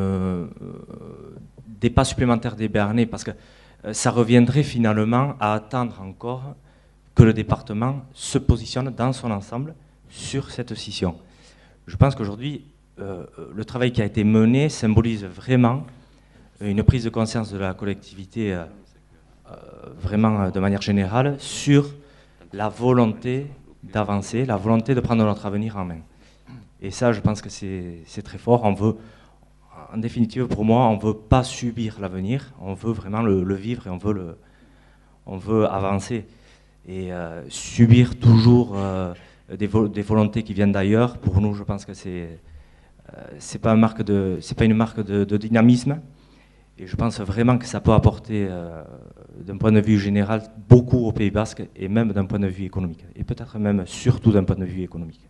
des pas supplémentaires des Béarnais parce que ça reviendrait finalement à attendre encore que le département se positionne dans son ensemble sur cette scission. Je pense qu'aujourd'hui, le travail qui a été mené symbolise vraiment une prise de conscience de la collectivité, vraiment de manière générale, sur la volonté d'avancer, la volonté de prendre notre avenir en main. Et ça, je pense que c'est très fort. On veut, en définitive, pour moi, on ne veut pas subir l'avenir, on veut vraiment le vivre et on veut avancer. Et subir toujours des volontés qui viennent d'ailleurs, pour nous, je pense que c'est pas une marque de dynamisme. Et je pense vraiment que ça peut apporter, d'un point de vue général, beaucoup au Pays Basque, et même d'un point de vue économique. Et peut-être même, surtout d'un point de vue économique.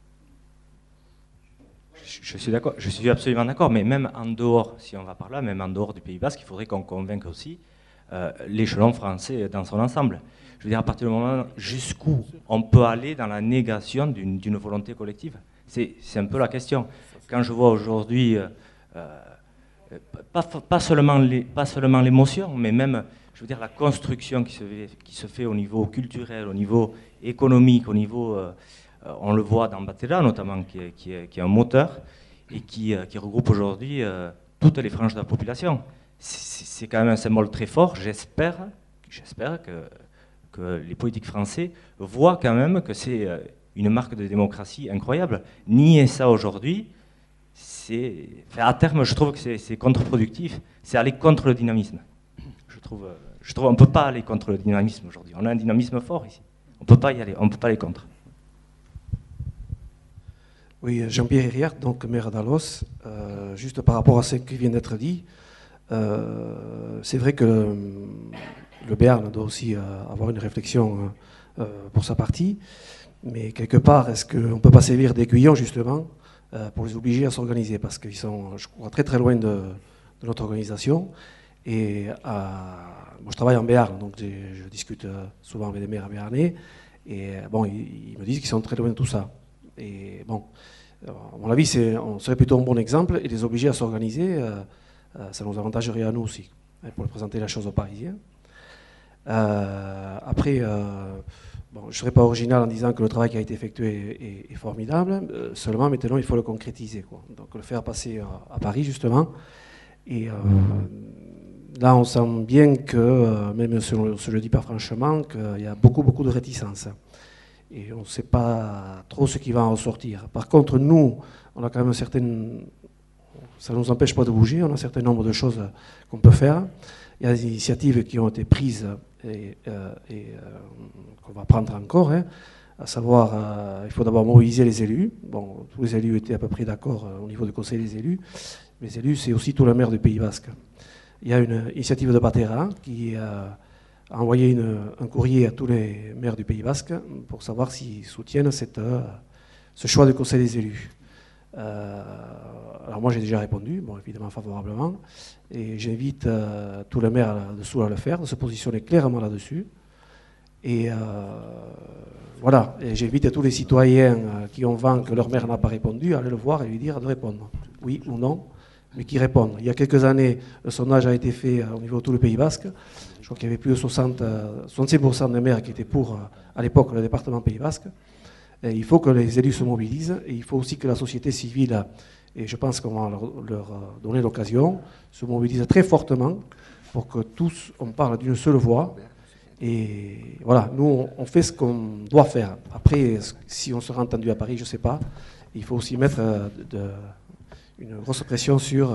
Je suis d'accord, je suis absolument d'accord, mais même en dehors, si on va par là, même en dehors du Pays Basque, il faudrait qu'on convainque aussi l'échelon français dans son ensemble. Je veux dire, à partir du moment jusqu'où on peut aller dans la négation d'une volonté collective. C'est un peu la question. Quand je vois aujourd'hui, pas seulement l'émotion, mais même, je veux dire, la construction qui se fait au niveau culturel, au niveau économique, au niveau... on le voit dans Batera notamment, qui est un moteur et qui regroupe aujourd'hui toutes les franges de la population. C'est quand même un symbole très fort. J'espère que les politiques français voient quand même que c'est une marque de démocratie incroyable. Nier ça aujourd'hui, à terme, je trouve que c'est contre-productif. C'est aller contre le dynamisme. Je trouve on ne peut pas aller contre le dynamisme aujourd'hui. On a un dynamisme fort ici. On ne peut pas y aller, on ne peut pas aller contre. Oui, Jean-Pierre Hériard, donc maire d'Alos. Juste par rapport à ce qui vient d'être dit, c'est vrai que le Béarn doit aussi avoir une réflexion pour sa partie, mais quelque part, est-ce qu'on ne peut pas servir d'aiguillon justement pour les obliger à s'organiser, parce qu'ils sont, je crois, très très loin de notre organisation. Et moi, je travaille en Béarn, donc je discute souvent avec des maires béarnais, et bon, ils me disent qu'ils sont très loin de tout ça. Et bon, à mon avis, on serait plutôt un bon exemple, et les obliger à s'organiser, ça nous avantagerait à nous aussi, pour présenter la chose aux Parisiens. Après, bon, je ne serais pas original en disant que le travail qui a été effectué est formidable, seulement maintenant il faut le concrétiser, quoi. Donc le faire passer à Paris justement. Et là on sent bien que, même si on ne se le dit pas franchement, qu'il y a beaucoup de réticences. Et on ne sait pas trop ce qui va en ressortir. Par contre, nous, on a quand même ça ne nous empêche pas de bouger, on a un certain nombre de choses qu'on peut faire. Il y a des initiatives qui ont été prises et qu'on va prendre encore, hein, à savoir, il faut d'abord mobiliser les élus. Bon, tous les élus étaient à peu près d'accord au niveau du Conseil des élus. Les élus, c'est aussi tout le maire du Pays Basque. Il y a une initiative de Batera qui a envoyé un courrier à tous les maires du Pays Basque pour savoir s'ils soutiennent ce choix du Conseil des élus. Alors moi j'ai déjà répondu, bon, évidemment favorablement, et j'invite tous les maires là-dessous à le faire, de se positionner clairement là-dessus. Et voilà, et j'invite tous les citoyens qui ont vent que leur maire n'a pas répondu à aller le voir et lui dire de répondre, oui ou non, mais qui répondent. Il y a quelques années, le sondage a été fait au niveau de tout le Pays Basque. Je crois qu'il y avait plus de 65% des maires qui étaient pour, à l'époque, le département Pays Basque. Et il faut que les élus se mobilisent, et il faut aussi que la société civile, et je pense qu'on va leur donner l'occasion, se mobilise très fortement pour que tous, on parle d'une seule voix. Et voilà, nous, on fait ce qu'on doit faire. Après, si on sera entendu à Paris, je ne sais pas. Il faut aussi mettre une grosse pression sur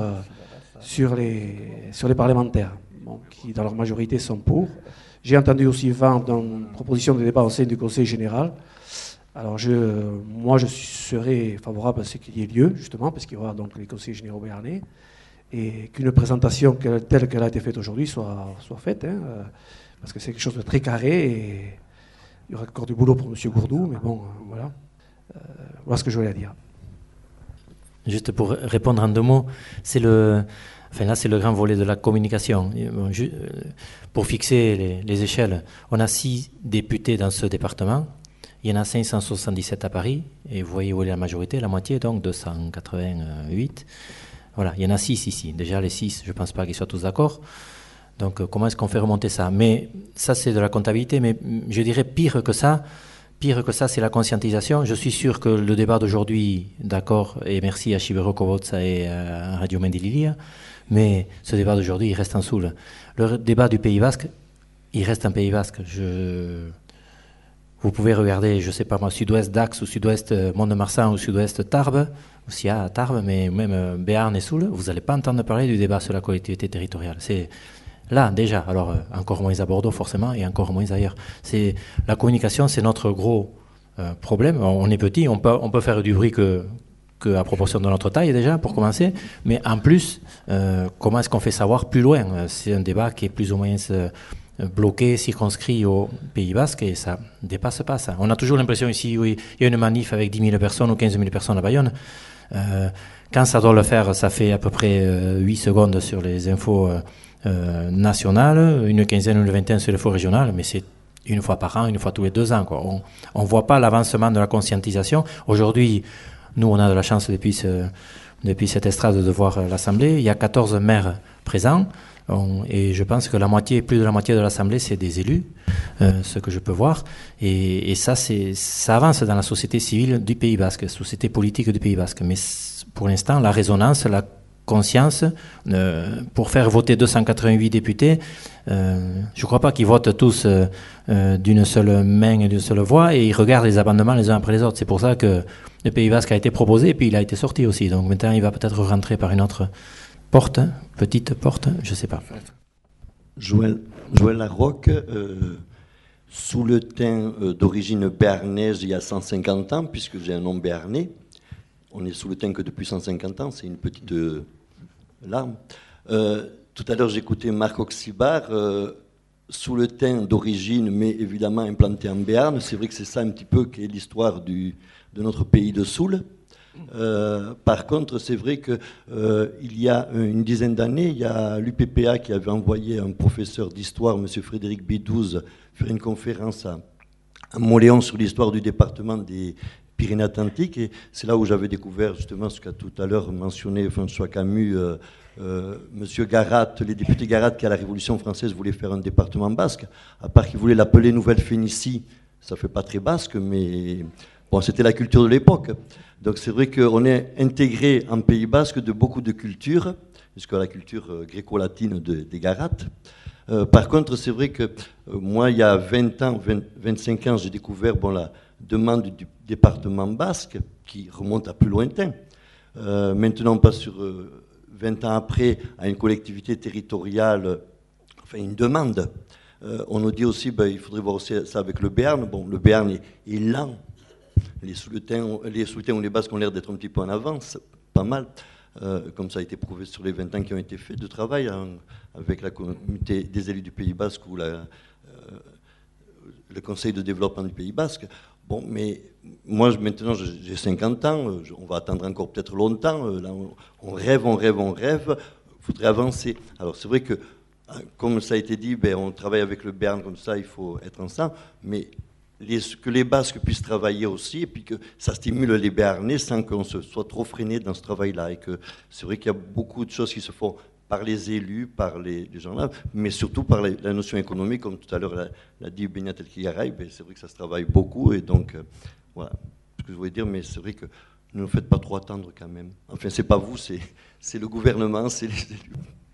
les parlementaires, bon, qui, dans leur majorité, sont pour. J'ai entendu aussi vendre une proposition de débat au sein du Conseil général. Alors, moi, je serais favorable à ce qu'il y ait lieu, justement, parce qu'il y aura donc les conseils généraux béarnais, et qu'une présentation telle qu'elle a été faite aujourd'hui soit faite, hein, parce que c'est quelque chose de très carré, et il y aura encore du boulot pour M. Gourdou, mais bon, voilà. Voilà ce que je voulais dire. Juste pour répondre en 2 mots, c'est le grand volet de la communication. Pour fixer les échelles, on a 6 députés dans ce département. Il y en a 577 à Paris, et vous voyez où est la majorité, la moitié, donc 288. Voilà, il y en a 6 ici. Déjà, les 6, je ne pense pas qu'ils soient tous d'accord. Donc, comment est-ce qu'on fait remonter ça? Mais ça, c'est de la comptabilité, mais je dirais pire que ça, c'est la conscientisation. Je suis sûr que le débat d'aujourd'hui, d'accord, et merci à Chibero Kovotsa et à Radio Mendililia, mais ce débat d'aujourd'hui, il reste en dessous. Le débat du Pays Basque, il reste en Pays Basque. Vous pouvez regarder, je ne sais pas moi, sud-ouest Dax ou sud-ouest Mont-de-Marsan ou sud-ouest Tarbes, aussi à Tarbes, mais même Béarn et Soule, vous n'allez pas entendre parler du débat sur la collectivité territoriale. C'est là déjà, alors encore moins à Bordeaux forcément et encore moins ailleurs. La communication, c'est notre gros problème. On est petit, on peut faire du bruit que à proportion de notre taille déjà, pour commencer, mais en plus, comment est-ce qu'on fait savoir plus loin? C'est un débat qui est plus ou moins bloqué, circonscrit au Pays Basque, et ça ne dépasse pas ça. On a toujours l'impression ici, oui, il y a une manif avec 10 000 personnes ou 15 000 personnes à Bayonne. Quand ça doit le faire, ça fait à peu près 8 secondes sur les infos nationales, une quinzaine ou une vingtaine sur les infos régionales, mais c'est une fois par an, une fois tous les 2 ans, quoi. On ne voit pas l'avancement de la conscientisation. Aujourd'hui, nous, on a de la chance depuis cette estrade de voir l'Assemblée. Il y a 14 maires présents. Et je pense que plus de la moitié de l'Assemblée, c'est des élus, ce que je peux voir. Et ça avance dans la société civile du Pays Basque, société politique du Pays Basque. Mais pour l'instant, la résonance, la conscience, pour faire voter 288 députés, je ne crois pas qu'ils votent tous d'une seule main et d'une seule voix, et ils regardent les amendements les uns après les autres. C'est pour ça que le Pays Basque a été proposé, et puis il a été sorti aussi. Donc maintenant, il va peut-être rentrer par une autre porte, petite porte, je ne sais pas. Joël Larocque, sous le teint d'origine béarnaise il y a 150 ans, puisque j'ai un nom béarnais, on est sous le teint que depuis 150 ans, c'est une petite larme. Tout à l'heure, j'écoutais Marc Oxibar, sous le teint d'origine, mais évidemment implanté en Béarn. C'est vrai que c'est ça un petit peu qui est l'histoire de notre pays de Soule. Par contre, c'est vrai qu'il y a une dizaine d'années, il y a l'UPPA qui avait envoyé un professeur d'histoire, M. Frédéric Bidouze, faire une conférence à Moléon sur l'histoire du département des Pyrénées-Atlantiques. Et c'est là où j'avais découvert justement ce qu'a tout à l'heure mentionné François Camus, M. Garat, les députés Garat qui à la Révolution française voulaient faire un département basque, à part qu'ils voulaient l'appeler Nouvelle-Phénicie, ça fait pas très basque, mais bon, c'était la culture de l'époque. Donc c'est vrai qu'on est intégré en Pays Basque de beaucoup de cultures, jusqu'à la culture gréco-latine des Garat. Par contre, c'est vrai que moi, il y a 25 ans, j'ai découvert la demande du département basque, qui remonte à plus lointain. Maintenant, pas sur 20 ans après, à une collectivité territoriale, enfin une demande. On nous dit aussi, il faudrait voir aussi ça avec le Béarn. Bon, le Béarn est lent. Les Souletains ou les Basques ont l'air d'être un petit peu en avance, pas mal, comme ça a été prouvé sur les 20 ans qui ont été faits de travail avec la communauté des élus du Pays Basque ou le Conseil de développement du Pays Basque. Bon, mais moi, maintenant, j'ai 50 ans, on va attendre encore peut-être longtemps. Là, on rêve. Il faudrait avancer. Alors, c'est vrai que, comme ça a été dit, on travaille avec le Béarn comme ça, il faut être ensemble, mais que les Basques puissent travailler aussi, et puis que ça stimule les Béarnais sans qu'on se soit trop freiné dans ce travail-là. Et que c'est vrai qu'il y a beaucoup de choses qui se font par les élus, par les gens-là, mais surtout par la notion économique, comme tout à l'heure l'a dit Benyat El-Kigaray, c'est vrai que ça se travaille beaucoup, et donc, voilà ce que je voulais dire, mais c'est vrai que ne nous faites pas trop attendre quand même. Enfin, c'est pas vous, c'est le gouvernement, c'est les élus.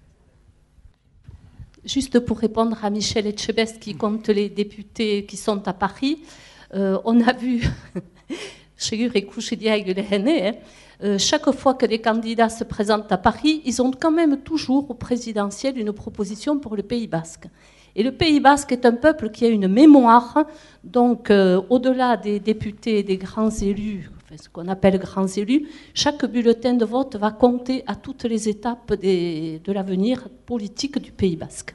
Juste pour répondre à Michel Etchebest qui compte les députés qui sont à Paris, on a vu, chaque fois que les candidats se présentent à Paris, ils ont quand même toujours au présidentiel une proposition pour le Pays Basque. Et le Pays Basque est un peuple qui a une mémoire, donc au-delà des députés et des grands élus, enfin, ce qu'on appelle grands élus, chaque bulletin de vote va compter à toutes les étapes de l'avenir politique du Pays Basque.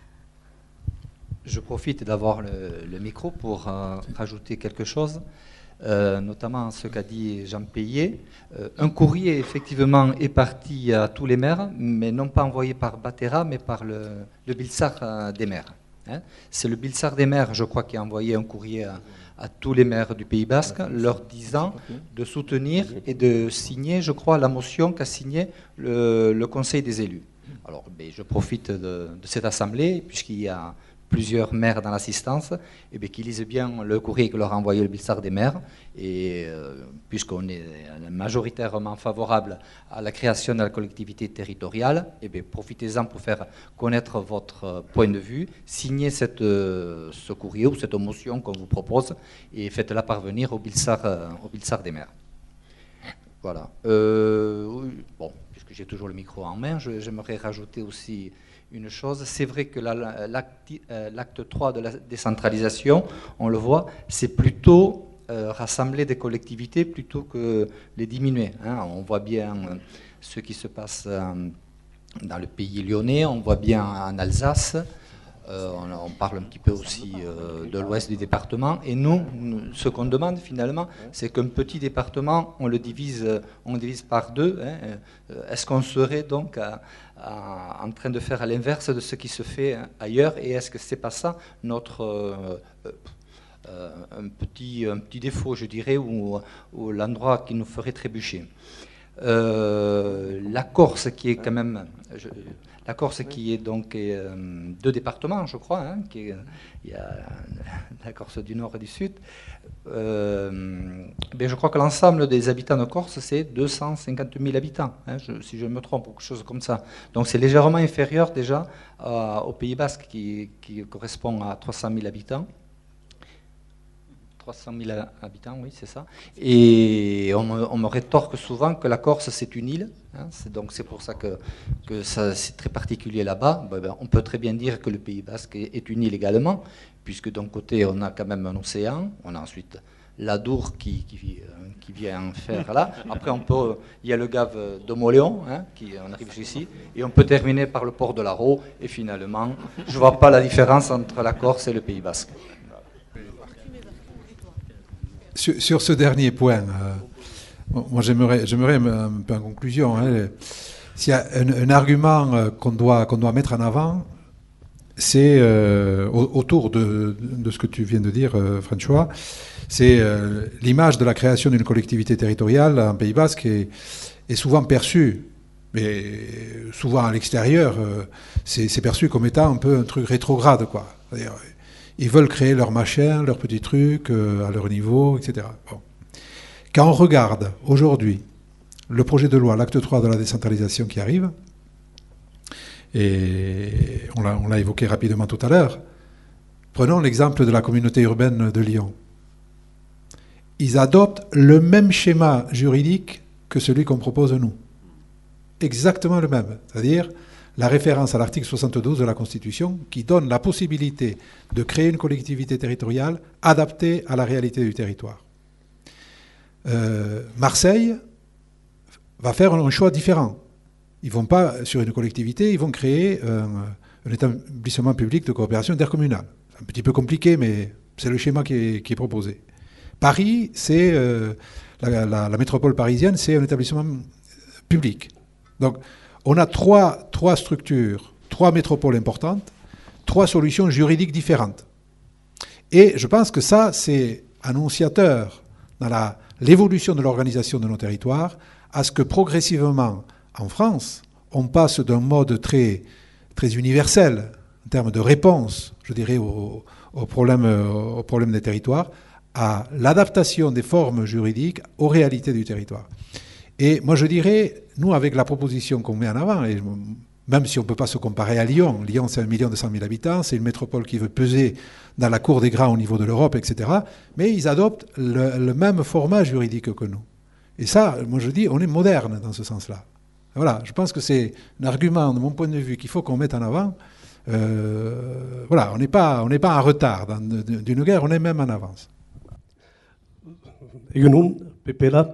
Je profite d'avoir le micro pour rajouter quelque chose, notamment ce qu'a dit Jean Payet. Un courrier, effectivement, est parti à tous les maires, mais non pas envoyé par Batera, mais par le Bilsar des maires. C'est le Bilsar des maires, je crois, qui a envoyé un courrier à tous les maires du Pays Basque, leur disant de soutenir et de signer, je crois, la motion qu'a signée le Conseil des élus. Alors, je profite de cette assemblée, puisqu'il y a plusieurs maires dans l'assistance, qui lisent bien le courrier que leur a envoyé le Bilsar des maires, et puisqu'on est majoritairement favorable à la création de la collectivité territoriale, profitez-en pour faire connaître votre point de vue, signez ce courrier ou cette motion qu'on vous propose, et faites-la parvenir au Bilsar des maires. Voilà. Bon, puisque j'ai toujours le micro en main, j'aimerais rajouter aussi une chose. C'est vrai que l'acte 3 de la décentralisation, on le voit, c'est plutôt rassembler des collectivités plutôt que les diminuer. On voit bien ce qui se passe dans le pays lyonnais, on voit bien en Alsace, on parle un petit peu aussi de l'ouest du département. Et nous, ce qu'on demande finalement, c'est qu'un petit département, on le divise par deux. Est-ce qu'on serait donc en train de faire à l'inverse de ce qui se fait ailleurs, et est-ce que c'est pas ça notre un petit défaut, je dirais, ou l'endroit qui nous ferait trébucher. La Corse, qui est quand même la Corse, qui est donc deux départements, je crois, il y a la Corse du Nord et du Sud. Je crois que l'ensemble des habitants de Corse, c'est 250 000 habitants, si je me trompe, ou quelque chose comme ça. Donc c'est légèrement inférieur déjà au Pays Basque, qui correspond à 300 000 habitants. 300 000 habitants, oui, c'est ça. Et on me rétorque souvent que la Corse, c'est une île. Donc c'est pour ça que c'est très particulier là-bas. On peut très bien dire que le Pays Basque est une île également, puisque d'un côté, on a quand même un océan, on a ensuite l'Adour qui vient faire là. Après, il y a le Gave de Moléon, hein, on arrive jusqu'ici, et on peut terminer par le port de l'Aro, et finalement, je ne vois pas la différence entre la Corse et le Pays Basque. Sur ce dernier point, moi j'aimerais un peu en conclusion, hein, s'il y a un argument qu'on doit mettre en avant, c'est autour de ce que tu viens de dire, François, c'est l'image de la création d'une collectivité territoriale en Pays Basque est souvent perçue, mais souvent à l'extérieur, c'est perçu comme étant un peu un truc rétrograde, quoi. C'est-à-dire, ils veulent créer leur machin, leur petit truc à leur niveau, etc. Bon. Quand on regarde aujourd'hui le projet de loi, l'acte 3 de la décentralisation qui arrive, et on l'a évoqué rapidement tout à l'heure, prenons l'exemple de la communauté urbaine de Lyon. Ils adoptent le même schéma juridique que celui qu'on propose nous. Exactement le même. C'est-à-dire la référence à l'article 72 de la Constitution qui donne la possibilité de créer une collectivité territoriale adaptée à la réalité du territoire. Marseille va faire un choix différent. Ils ne vont pas sur une collectivité, ils vont créer un établissement public de coopération intercommunale. C'est un petit peu compliqué, mais c'est le schéma qui est proposé. Paris, c'est la métropole parisienne, c'est un établissement public. Donc, on a trois structures, 3 métropoles importantes, 3 solutions juridiques différentes. Et je pense que ça, c'est annonciateur dans l'évolution de l'organisation de nos territoires, à ce que progressivement, en France, on passe d'un mode très, très universel, en termes de réponse, je dirais, aux problèmes des territoires, à l'adaptation des formes juridiques aux réalités du territoire. Et moi, je dirais, nous, avec la proposition qu'on met en avant, et même si on ne peut pas se comparer à Lyon, Lyon, c'est 1 200 000 habitants, c'est une métropole qui veut peser dans la cour des grands au niveau de l'Europe, etc., mais ils adoptent le même format juridique que nous. Et ça, moi, je dis, on est moderne dans ce sens-là. Voilà, je pense que c'est un argument, de mon point de vue, qu'il faut qu'on mette en avant. Voilà, on n'est pas en retard d'une guerre, on est même en avance. Egunon, Pepela,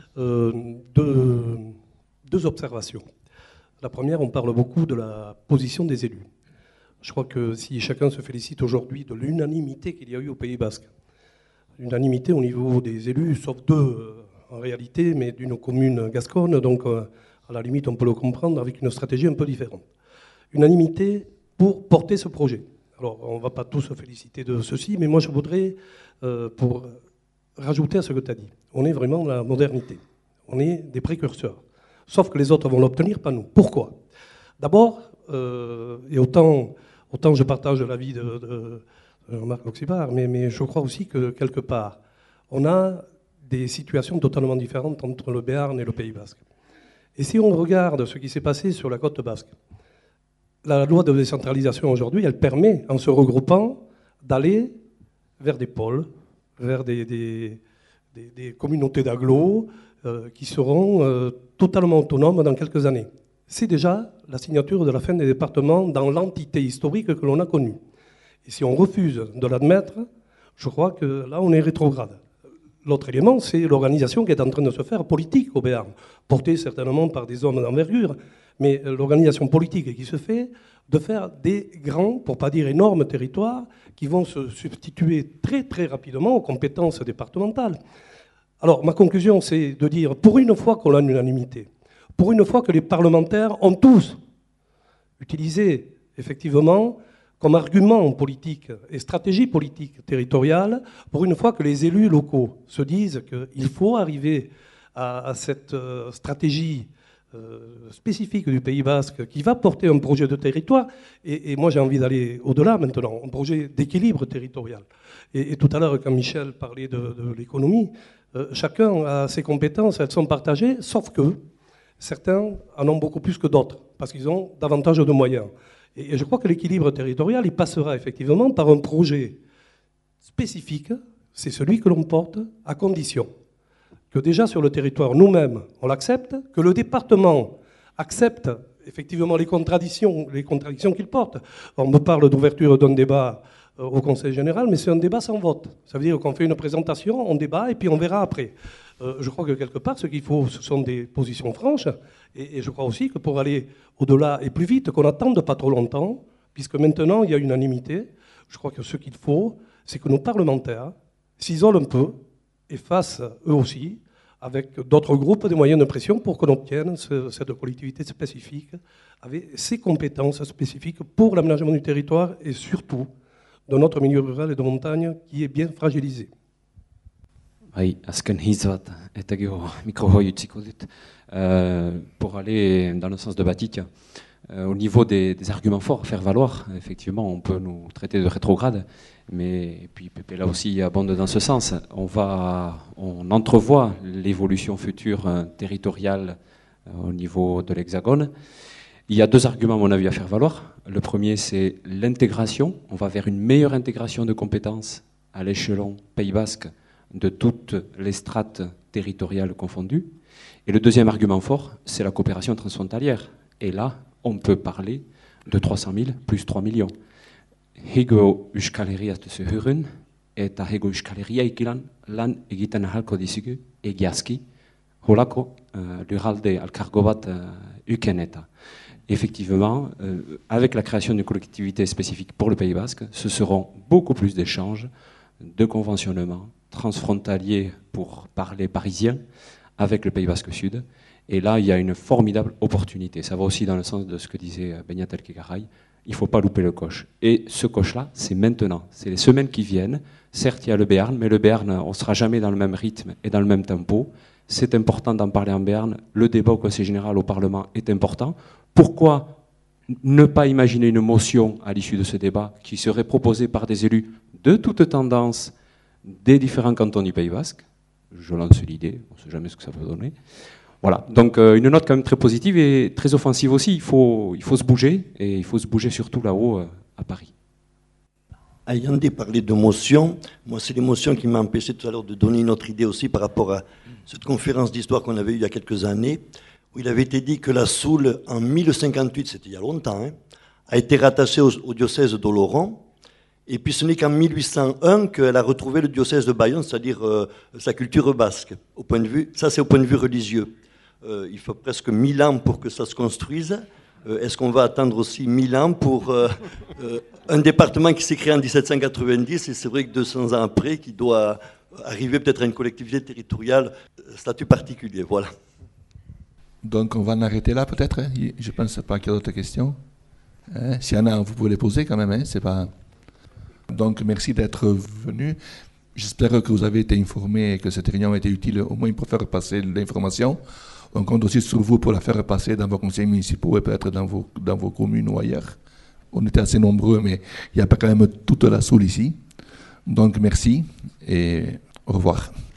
deux observations. La première, on parle beaucoup de la position des élus. Je crois que si chacun se félicite aujourd'hui de l'unanimité qu'il y a eu au Pays Basque, l'unanimité au niveau des élus, sauf 2 en réalité, mais d'une commune gasconne, donc à la limite on peut le comprendre avec une stratégie un peu différente. Unanimité pour porter ce projet. Alors on ne va pas tous se féliciter de ceci, mais moi je voudrais, pour rajouter à ce que tu as dit, on est vraiment dans la modernité, on est des précurseurs. Sauf que les autres vont l'obtenir, pas nous. Pourquoi ? D'abord, et autant je partage l'avis de Marc Oxybar, mais je crois aussi que quelque part, on a des situations totalement différentes entre le Béarn et le Pays Basque. Et si on regarde ce qui s'est passé sur la côte basque, la loi de décentralisation aujourd'hui, elle permet, en se regroupant, d'aller vers des pôles, vers des communautés d'agglos qui seront totalement autonomes dans quelques années. C'est déjà la signature de la fin des départements dans l'entité historique que l'on a connue. Et si on refuse de l'admettre, je crois que là, on est rétrograde. L'autre élément, c'est l'organisation qui est en train de se faire politique au Béarn, portée certainement par des hommes d'envergure, mais l'organisation politique qui se fait de faire des grands, pour ne pas dire énormes territoires, qui vont se substituer très très rapidement aux compétences départementales. Alors ma conclusion, c'est de dire, pour une fois qu'on a une unanimité, pour une fois que les parlementaires ont tous utilisé effectivement comme argument politique et stratégie politique territoriale, pour une fois que les élus locaux se disent qu'il faut arriver à cette stratégie spécifique du Pays Basque qui va porter un projet de territoire, et moi j'ai envie d'aller au-delà maintenant, un projet d'équilibre territorial. Et tout à l'heure, quand Michel parlait de l'économie, chacun a ses compétences, elles sont partagées, sauf que certains en ont beaucoup plus que d'autres, parce qu'ils ont davantage de moyens. Et je crois que l'équilibre territorial, il passera effectivement par un projet spécifique, c'est celui que l'on porte, à condition que déjà sur le territoire, nous-mêmes, on l'accepte, que le département accepte effectivement les contradictions qu'il porte. On me parle d'ouverture d'un débat au Conseil général, mais c'est un débat sans vote. Ça veut dire qu'on fait une présentation, on débat et puis on verra après. Je crois que quelque part, ce qu'il faut, ce sont des positions franches. Et je crois aussi que pour aller au-delà et plus vite, qu'on n'attende pas trop longtemps, puisque maintenant il y a unanimité, je crois que ce qu'il faut, c'est que nos parlementaires s'isolent un peu et fassent eux aussi, avec d'autres groupes, des moyens de pression pour qu'on obtienne cette collectivité spécifique, avec ses compétences spécifiques pour l'aménagement du territoire et surtout de notre milieu rural et de montagne qui est bien fragilisé. Bai, azken hitz bat, eta gero mikrohoi utziko dut. Pour aller dans le sens de Batik, au niveau des arguments forts à faire valoir, effectivement, on peut nous traiter de rétrograde, mais puis Pépé là aussi abonde dans ce sens. On entrevoit l'évolution future territoriale au niveau de l'Hexagone. Il y a deux arguments, à mon avis, à faire valoir. Le premier, c'est l'intégration. On va vers une meilleure intégration de compétences à l'échelon Pays Basque de toutes les strates territoriales confondues. Et le deuxième argument fort, c'est la coopération transfrontalière. Et là, on peut parler de 300 000 plus 3 millions. Hego Euskal Herriaz duzu hören, eta hego Euskal Herria ikilan lan egiten ahalko dizugu egiazki, holako lurralde alkargo bat ukeneta. Effectivement, avec la création d'une collectivité spécifique pour le Pays Basque, ce seront beaucoup plus d'échanges, de conventionnements transfrontaliers pour parler parisien avec le Pays Basque Sud. Et là, il y a une formidable opportunité. Ça va aussi dans le sens de ce que disait Beñat Elkegaray. Il ne faut pas louper le coche. Et ce coche-là, c'est maintenant. C'est les semaines qui viennent. Certes, il y a le Béarn, mais le Béarn, on ne sera jamais dans le même rythme et dans le même tempo. C'est important d'en parler en Béarn. Le débat au Conseil général, au Parlement, est important. Pourquoi ne pas imaginer une motion à l'issue de ce débat qui serait proposée par des élus de toute tendance des différents cantons du Pays Basque? Je lance l'idée, on ne sait jamais ce que ça peut donner. Voilà, donc une note quand même très positive et très offensive aussi. Il faut se bouger, et il faut se bouger surtout là-haut à Paris. Ayandé parlait de motion. Moi, c'est l'émotion qui m'a empêché tout à l'heure de donner une autre idée aussi par rapport à cette conférence d'histoire qu'on avait eue il y a quelques années, où il avait été dit que la Soule, en 1058, c'était il y a longtemps, a été rattachée au diocèse d'Oloron. Et puis ce n'est qu'en 1801 qu'elle a retrouvé le diocèse de Bayonne, c'est-à-dire sa culture basque. Ça, c'est au point de vue religieux. Il faut presque 1000 ans pour que ça se construise. Est-ce qu'on va attendre aussi 1000 ans pour un département qui s'est créé en 1790, et c'est vrai que 200 ans après, qui doit arriver peut-être à une collectivité territoriale, statut particulier, voilà. Donc on va en arrêter là peut-être, hein. Je ne pense pas qu'il y a d'autres questions. S'il y en a, vous pouvez les poser quand même, hein. C'est pas... Donc merci d'être venu. J'espère que vous avez été informés et que cette réunion a été utile au moins pour faire passer l'information. On compte aussi sur vous pour la faire passer dans vos conseils municipaux et peut-être dans vos communes ou ailleurs. On était assez nombreux, mais il n'y a pas quand même toute la Soule ici. Donc merci et au revoir.